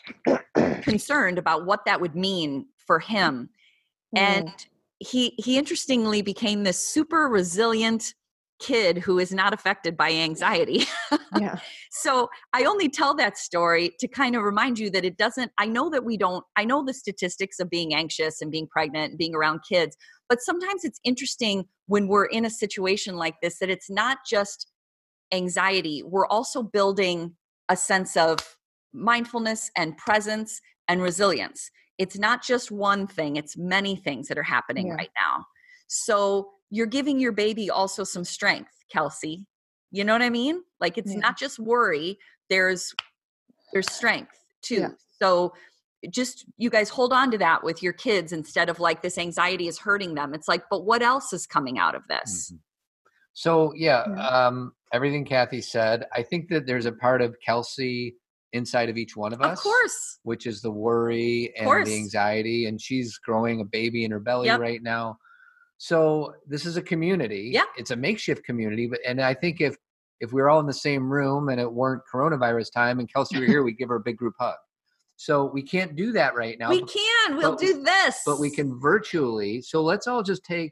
concerned about what that would mean for him. Mm. And he interestingly became this super resilient, kid who is not affected by anxiety. Yeah. So I only tell that story to kind of remind you that it doesn't, I know that I know the statistics of being anxious and being pregnant and being around kids, but sometimes it's interesting when we're in a situation like this, that it's not just anxiety. We're also building a sense of mindfulness and presence and resilience. It's not just one thing, it's many things that are happening right now. So you're giving your baby also some strength, Kelsey. You know what I mean? Like it's not just worry, there's strength too. Yeah. So just you guys hold on to that with your kids instead of like this anxiety is hurting them. It's like, but what else is coming out of this? Mm-hmm. So everything Kathy said, I think that there's a part of Kelsey inside of each one of us, of course, which is the worry and the anxiety, and she's growing a baby in her belly right now. So this is a community. Yeah. It's a makeshift community, and I think if we were all in the same room and it weren't coronavirus time and Kelsey were here, we'd give her a big group hug. So we can't do that right now. We can. We'll do this. But we can virtually. So let's all just take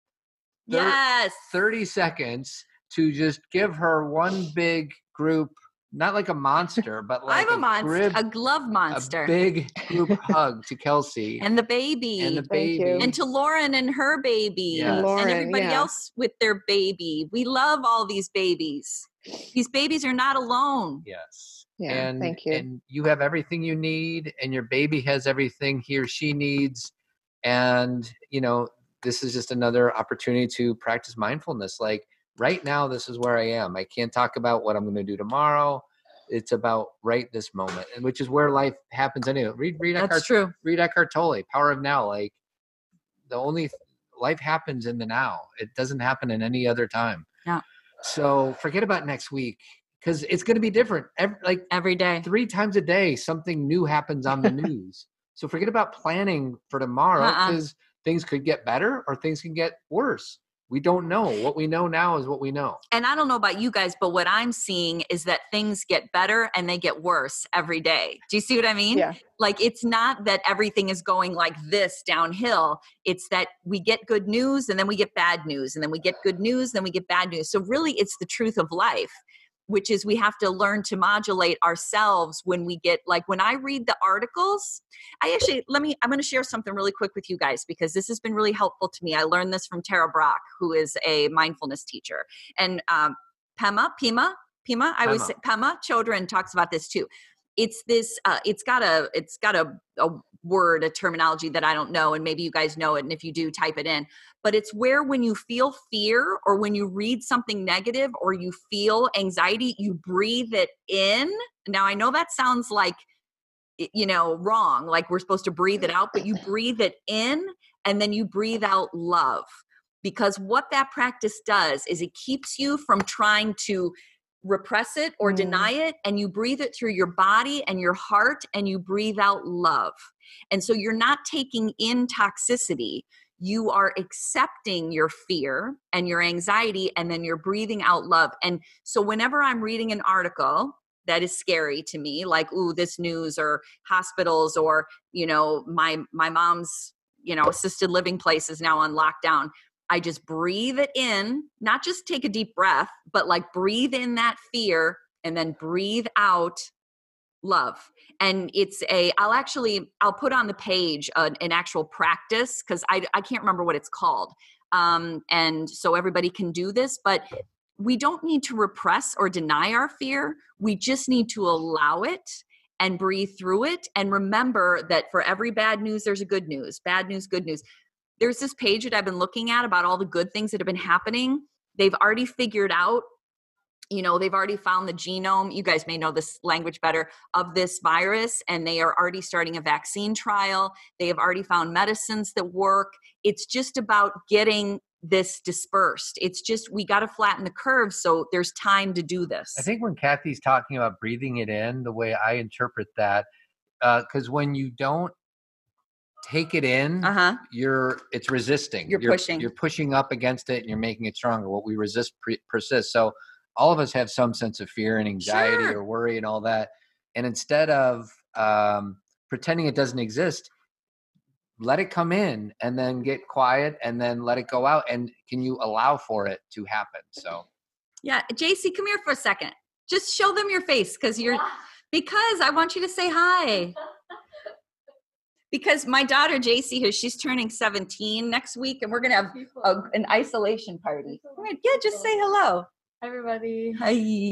30 seconds to just give her one big group, not like a monster, but like I'm a monster, a glove monster. A big group hug to Kelsey. And the baby. And to Lauren and her baby. Yes. And everybody else with their baby. We love all these babies. These babies are not alone. Yes. Yeah, and, thank you. And you have everything you need, and your baby has everything he or she needs. And, this is just another opportunity to practice mindfulness. Like right now, this is where I am. I can't talk about what I'm going to do tomorrow. It's about right this moment, and which is where life happens anyway. Read Eckhart Tolle, Power of Now. Like life happens in the now. It doesn't happen in any other time. Yeah. So forget about next week, because it's going to be different. Every day, 3 times a day, something new happens on the news. So forget about planning for tomorrow, because things could get better or things can get worse. We don't know. What we know now is what we know. And I don't know about you guys, but what I'm seeing is that things get better and they get worse every day. Do you see what I mean? Yeah. Like it's not that everything is going like this downhill. It's that we get good news and then we get bad news, and then we get good news, then we get bad news. So really it's the truth of life, which is we have to learn to modulate ourselves when we get, like when I read the articles, I'm going to share something really quick with you guys, because this has been really helpful to me. I learned this from Tara Brach, who is a mindfulness teacher. And Pema Chodron talks about this too. It's this, it's got a word, a terminology that I don't know, and maybe you guys know it, and if you do, type it in. But it's where when you feel fear or when you read something negative or you feel anxiety, you breathe it in. Now, I know that sounds like, wrong, like we're supposed to breathe it out, but you breathe it in and then you breathe out love. Because what that practice does is it keeps you from trying to repress it or deny it, and you breathe it through your body and your heart, and you breathe out love. And so you're not taking in toxicity. You are accepting your fear and your anxiety, and then you're breathing out love. And so whenever I'm reading an article that is scary to me, like, ooh, this news or hospitals or, my mom's, assisted living place is now on lockdown, I just breathe it in, not just take a deep breath, but like breathe in that fear and then breathe out love. And I'll put on the page an actual practice, because I can't remember what it's called. And so everybody can do this, but we don't need to repress or deny our fear. We just need to allow it and breathe through it. And remember that for every bad news, there's a good news, bad news, good news. There's this page that I've been looking at about all the good things that have been happening. They've already figured out, they've already found the genome. You guys may know this language better, of this virus, and they are already starting a vaccine trial. They have already found medicines that work. It's just about getting this dispersed. It's just, we got to flatten the curve. So there's time to do this. I think when Kathy's talking about breathing it in, the way I interpret that, because when you don't take it in, it's resisting. You're pushing up against it, and you're making it stronger. What we resist persists. So all of us have some sense of fear and anxiety or worry and all that. And instead of pretending it doesn't exist, let it come in and then get quiet and then let it go out. And can you allow for it to happen? So yeah, JC, come here for a second. Just show them your face because I want you to say hi. Because my daughter JC, she's turning 17 next week, and we're gonna have an isolation party. Yeah, just say hello. Hi, everybody. Hi.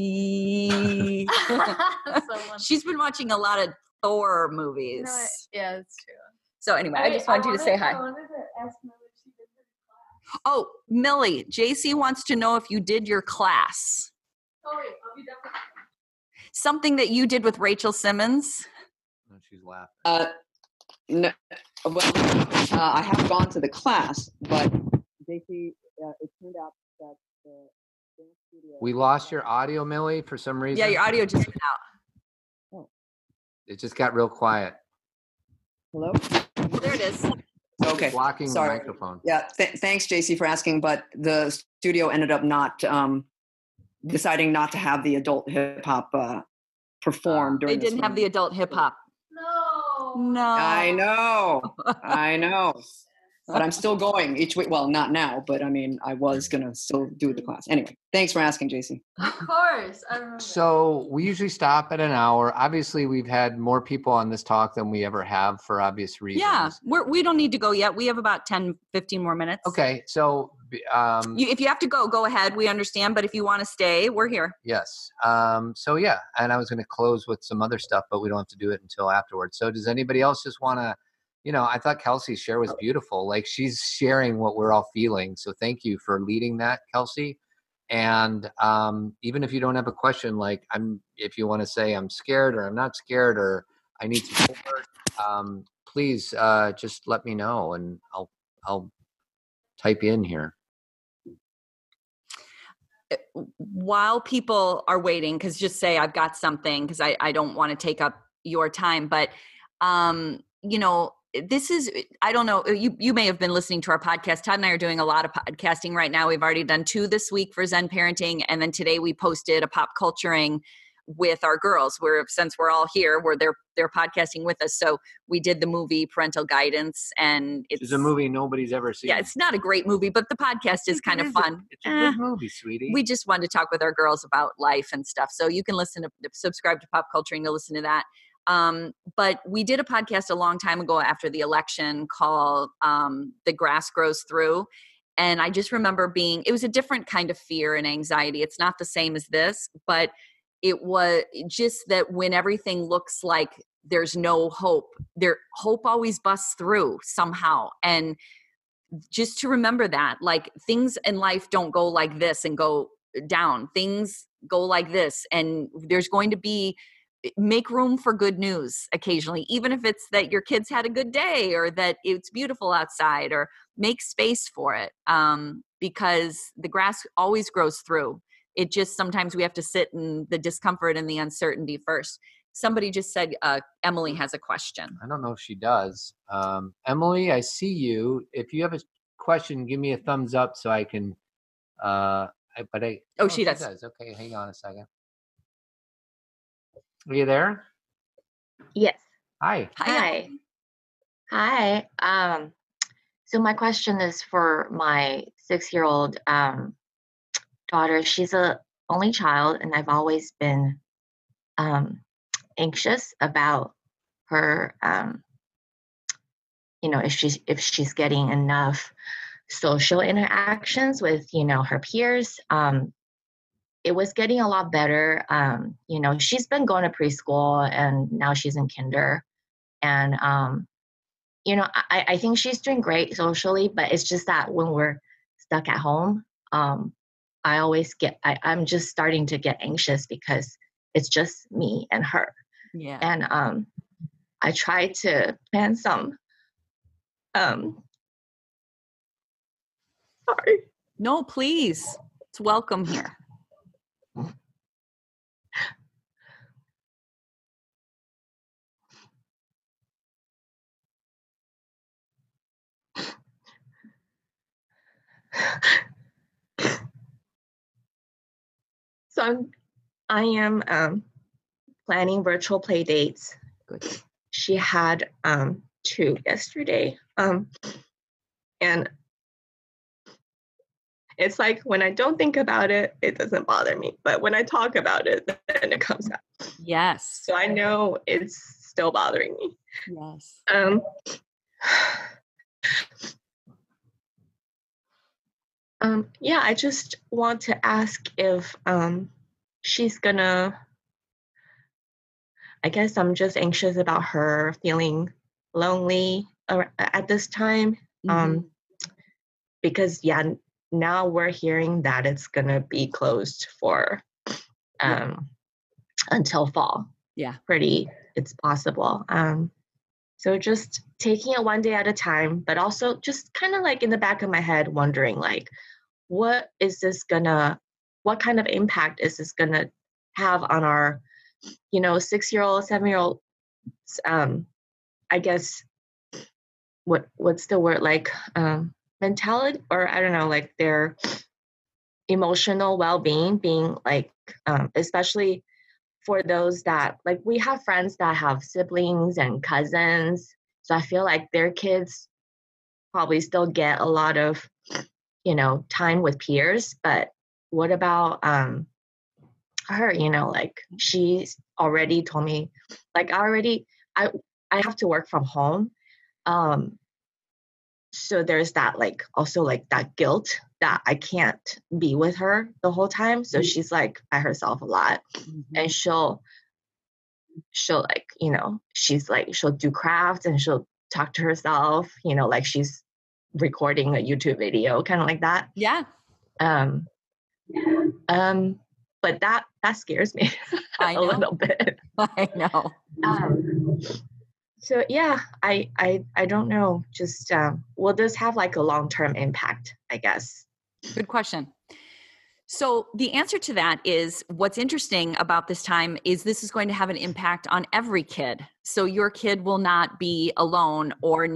So She's been watching a lot of Thor movies. Yeah, that's true. So anyway, I just wanted you to say hi. I wanted to ask Millie if she did her class. Oh, Millie, JC wants to know if you did your class. Oh, wait, I'll be definitely. Something that you did with Rachel Simmons. oh, she's laughing. No, well, I have gone to the class, but JC, it turned out that the dance studio. We lost your audio, Millie, for some reason. Yeah, your audio just went out. It just got real quiet. Hello? There it is. Okay. Blocking Sorry. the microphone. Yeah, thanks, JC, for asking, but the studio ended up not deciding not to have the adult hip hop perform during. They didn't have the adult hip hop. No. I know. But I'm still going each week. Well, not now, but I mean, I was going to still do the class. Anyway, thanks for asking, JC. Of course. I remember. So we usually stop at an hour. Obviously, we've had more people on this talk than we ever have for obvious reasons. Yeah, we don't need to go yet. We have about 10, 15 more minutes. Okay, so if you have to go ahead. We understand. But if you want to stay, we're here. yes. So yeah, and I was going to close with some other stuff, but we don't have to do it until afterwards. So does anybody else just want to? I thought Kelsey's share was beautiful. Like, she's sharing what we're all feeling. So thank you for leading that, Kelsey. And even if you don't have a question, like if you want to say I'm scared or I'm not scared or I need support, please just let me know and I'll type in here. While people are waiting, because just say I've got something, because I don't want to take up your time, but this is, I don't know, you may have been listening to our podcast. Todd and I are doing a lot of podcasting right now. We've already done 2 this week for Zen Parenting. And then today we posted a pop culturing with our girls, since we're all here, they're podcasting with us. So we did the movie Parental Guidance, and it's a movie nobody's ever seen. Yeah, it's not a great movie, but the podcast is kind of fun. It's a good movie, sweetie. We just wanted to talk with our girls about life and stuff. So you can subscribe to Pop Culturing to listen to that. But we did a podcast a long time ago after the election called The Grass Grows Through. And I just remember it was a different kind of fear and anxiety. It's not the same as this, but it was just that when everything looks like there's no hope, hope always busts through somehow. And just to remember that, like, things in life don't go like this and go down. Things go like this, and there's going to make room for good news occasionally, even if it's that your kids had a good day or that it's beautiful outside, or make space for it, because the grass always grows through. It just, sometimes we have to sit in the discomfort and the uncertainty first. Somebody just said Emily has a question. I don't know if she does. Emily, I see you. If you have a question, give me a thumbs up so I can. She does. Okay, hang on a second. Are you there? Yes. Hi. Hi. So my question is for my 6-year-old daughter. She's an only child, and I've always been anxious about her. If she's getting enough social interactions with her peers. It was getting a lot better. She's been going to preschool, and now she's in kinder. And, I think she's doing great socially, but it's just that when we're stuck at home, I'm just starting to get anxious because it's just me and her. Yeah. And I try to plan some, sorry. No, please. It's welcome here. So I am planning virtual play dates. Good. She had 2 yesterday. And it's like when I don't think about it, it doesn't bother me. But when I talk about it, then it comes out. Yes. So I know it's still bothering me. Yes. Yeah, I just want to ask if she's gonna, I guess I'm just anxious about her feeling lonely at this time. Because now we're hearing that it's gonna be closed for until fall. Yeah. It's possible. So just taking it one day at a time, but also just kind of like in the back of my head wondering like, what kind of impact is this gonna have on our, 6-year-old, 7-year-old, I guess, what's the word, like, mentality, or I don't know, like their emotional well-being, being like, especially for those that, like, we have friends that have siblings and cousins. So I feel like their kids probably still get a lot of, time with peers. But what about her, like she's already told me, like, I have to work from home. So there's that, like, also like that guilt that I can't be with her the whole time. So she's like by herself a lot. And she'll like, she's like, she'll do crafts and she'll talk to herself, like she's recording a YouTube video, kind of like that. Yeah. But that scares me a little bit. I know. So yeah, I don't know. Just will this have like a long-term impact, I guess? Good question. So the answer to that is, what's interesting about this time is this is going to have an impact on every kid. So your kid will not be alone or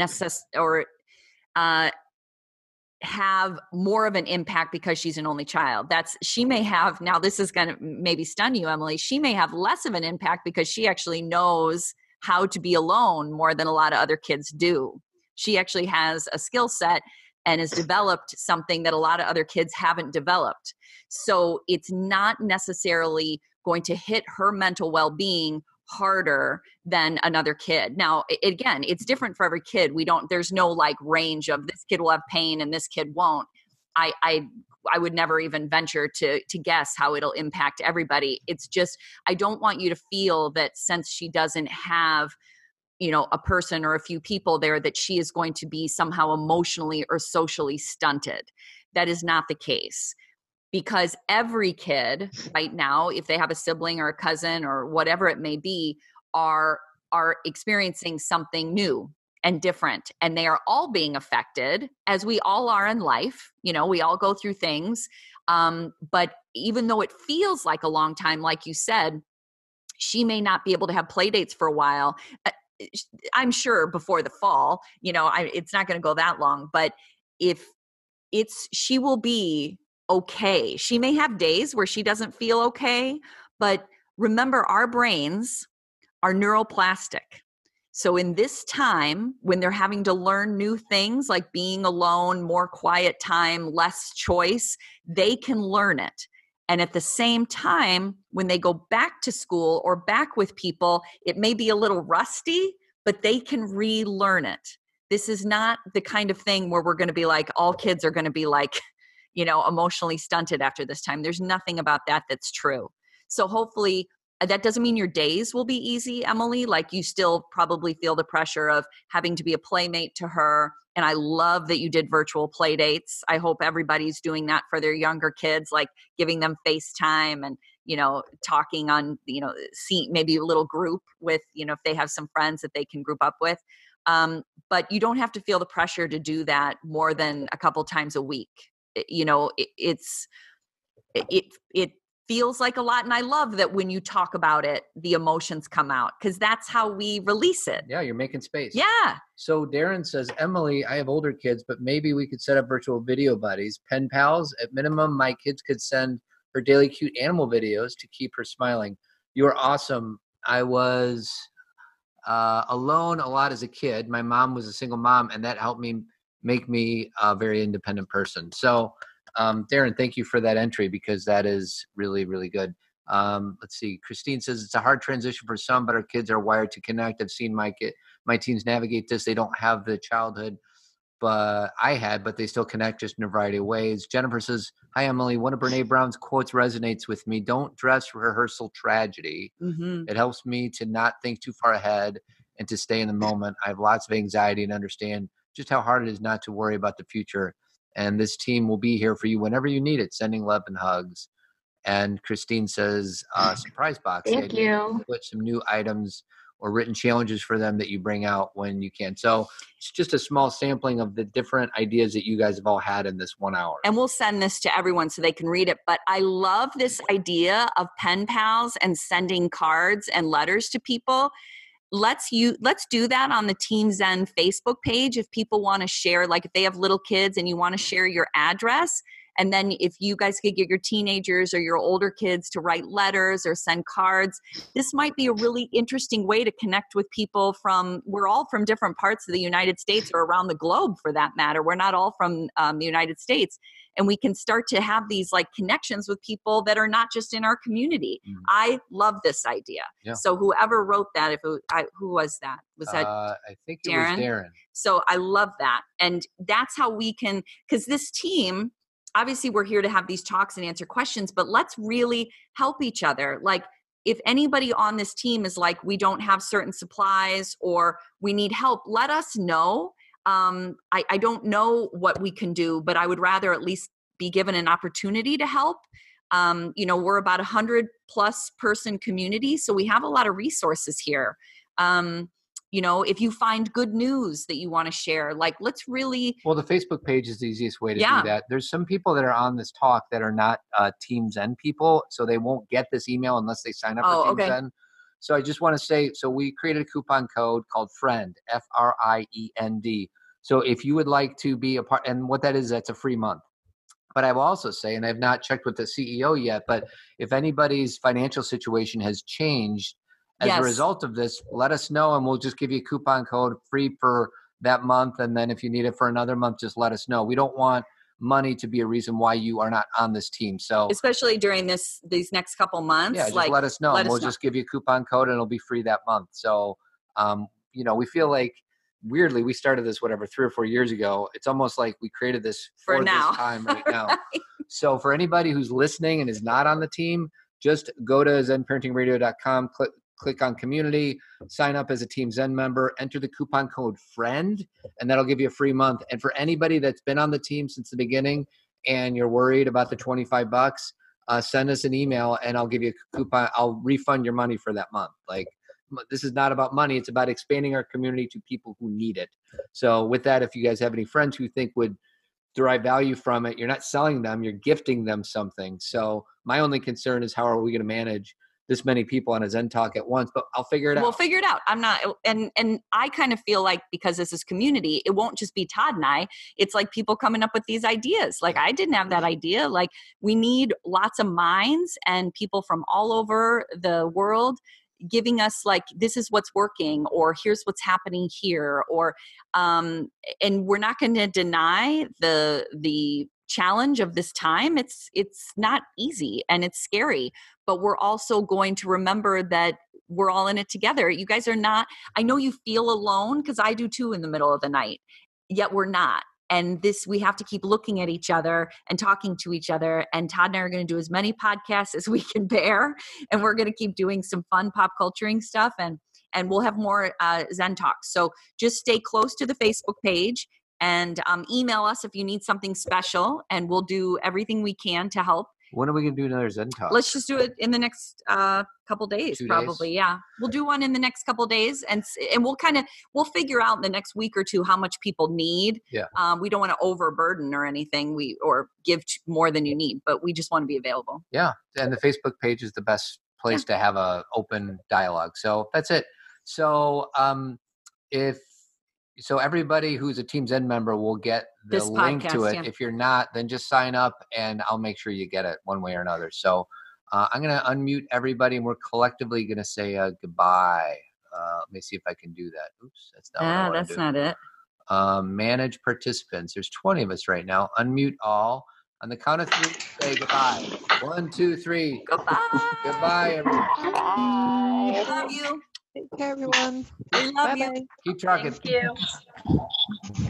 have more of an impact because she's an only child. She may have, now this is going to maybe stun you, Emily, she may have less of an impact because she actually knows how to be alone more than a lot of other kids do. She actually has a skill set and has developed something that a lot of other kids haven't developed. So it's not necessarily going to hit her mental well-being harder than another kid. Now, again, it's different for every kid. There's no like range of this kid will have pain and this kid won't. I would never even venture to guess how it'll impact everybody. It's just, I don't want you to feel that since she doesn't have, a person or a few people there, that she is going to be somehow emotionally or socially stunted. That is not the case. Because every kid right now, if they have a sibling or a cousin or whatever it may be, are experiencing something new and different. And they are all being affected, as we all are in life. We all go through things. But even though it feels like a long time, like you said, she may not be able to have play dates for a while. I'm sure before the fall, it's not going to go that long. But she will be okay. She may have days where she doesn't feel okay, but remember, our brains are neuroplastic. So in this time, when they're having to learn new things like being alone, more quiet time, less choice, they can learn it. And at the same time, when they go back to school or back with people, it may be a little rusty, but they can relearn it. This is not the kind of thing where we're going to be like, all kids are going to be like, emotionally stunted after this time. There's nothing about that that's true. So hopefully that doesn't mean your days will be easy, Emily. Like, you still probably feel the pressure of having to be a playmate to her. And I love that you did virtual play dates. I hope everybody's doing that for their younger kids, like giving them FaceTime and, talking on, see maybe a little group with, if they have some friends that they can group up with. But you don't have to feel the pressure to do that more than a couple times a week. It feels like a lot. And I love that when you talk about it, the emotions come out, because that's how we release it. Yeah, you're making space. Yeah. So Darren says, Emily, I have older kids, but maybe we could set up virtual video buddies, pen pals. At minimum, my kids could send her daily cute animal videos to keep her smiling. You are awesome. I was alone a lot as a kid. My mom was a single mom, and that helped me make me a very independent person. So, Darren, thank you for that entry because that is really, really good. Let's see. Christine says it's a hard transition for some, but our kids are wired to connect. I've seen my teens navigate this. They don't have the childhood but I had, but they still connect just in a variety of ways. Jennifer says, hi, Emily. One of Brene Brown's quotes resonates with me. Don't dress rehearsal tragedy. Mm-hmm. It helps me to not think too far ahead and to stay in the moment. I have lots of anxiety and understand just how hard it is not to worry about the future. And this team will be here for you whenever you need it, sending love and hugs. And Christine says, surprise box. Thank you. Put some new items or written challenges for them that you bring out when you can. So it's just a small sampling of the different ideas that you guys have all had in this 1 hour. And we'll send this to everyone so they can read it. But I love this idea of pen pals and sending cards and letters to people. Let's do that on the Team Zen Facebook page. If people want to share, like if they have little kids and you want to share your address, and then if you guys could get your teenagers or your older kids to write letters or send cards, this might be a really interesting way to connect with people we're all from different parts of the United States or around the globe for that matter. We're not all from the United States. And we can start to have these like connections with people that are not just in our community. Mm. I love this idea. Yeah. So whoever wrote that, who was that? Was that I think it Darren? Was Darren. So I love that. And that's how we can, because this team, obviously we're here to have these talks and answer questions, but let's really help each other. Like if anybody on this team is like, we don't have certain supplies or we need help, let us know. I don't know what we can do, but I would rather at least be given an opportunity to help. We're about 100+ person community, so we have a lot of resources here. If you find good news that you want to share, like let's really. Well, the Facebook page is the easiest way to do that. There's some people that are on this talk that are not Team Zen people, so they won't get this email unless they sign up for Team Zen. So I just want to say, so we created a coupon code called FRIEND, FRIEND. So if you would like to be a part, and what that is, that's a free month. But I will also say, and I've not checked with the CEO yet, but if anybody's financial situation has changed as a result of this, let us know and we'll just give you a coupon code free for that month. And then if you need it for another month, just let us know. We don't want money to be a reason why you are not on this team. So especially during these next couple months, just let us know. We'll just give you a coupon code and it'll be free that month. So, we feel like weirdly, we started this, 3 or 4 years ago. It's almost like we created this for now. This time right now. So for anybody who's listening and is not on the team, just go to zenparentingradio.com, click on community, sign up as a Team Zen member, enter the coupon code FRIEND, and that'll give you a free month. And for anybody that's been on the team since the beginning and you're worried about the $25, send us an email and I'll give you a coupon. I'll refund your money for that month. Like, this is not about money. It's about expanding our community to people who need it. So with that, if you guys have any friends who think would derive value from it, you're not selling them, you're gifting them something. So my only concern is how are we going to manage this many people on a Zen Talk at once, but I'll figure it out. We'll figure it out. I'm not, and I kind of feel like because this is community, it won't just be Todd and I, it's like people coming up with these ideas. Like I didn't have that idea. Like we need lots of minds and people from all over the world giving us like, this is what's working, or here's what's happening here, or, and we're not going to deny the challenge of this time. It's not easy and it's scary, but we're also going to remember that we're all in it together. You guys are not, I know you feel alone because I do too in the middle of the night, yet we're not. And we have to keep looking at each other and talking to each other. And Todd and I are going to do as many podcasts as we can bear. And we're going to keep doing some fun pop culturing stuff. And we'll have more Zen Talks. So just stay close to the Facebook page and email us if you need something special. And we'll do everything we can to help. When are we going to do another Zen Talk? Let's just do it in the next couple days, 2 probably. days? Yeah, we'll do one in the next couple days, and we'll figure out in the next week or two how much people need. Yeah. We don't want to overburden or anything. Or give more than you need, but we just want to be available. Yeah, and the Facebook page is the best place to have a open dialogue. So that's it. So So everybody who's a Team Zen member will get the link to it. Yeah. If you're not, then just sign up and I'll make sure you get it one way or another. So I'm going to unmute everybody and we're collectively going to say goodbye. Let me see if I can do that. Oops, that's not what I want that's to do. not it. Manage participants. There's 20 of us right now. Unmute all. On the count of 3, say goodbye. 1, 2, 3. Goodbye. Goodbye, everyone. I love you. Take care, everyone. I love you. Bye-bye. Keep talking. Thank you.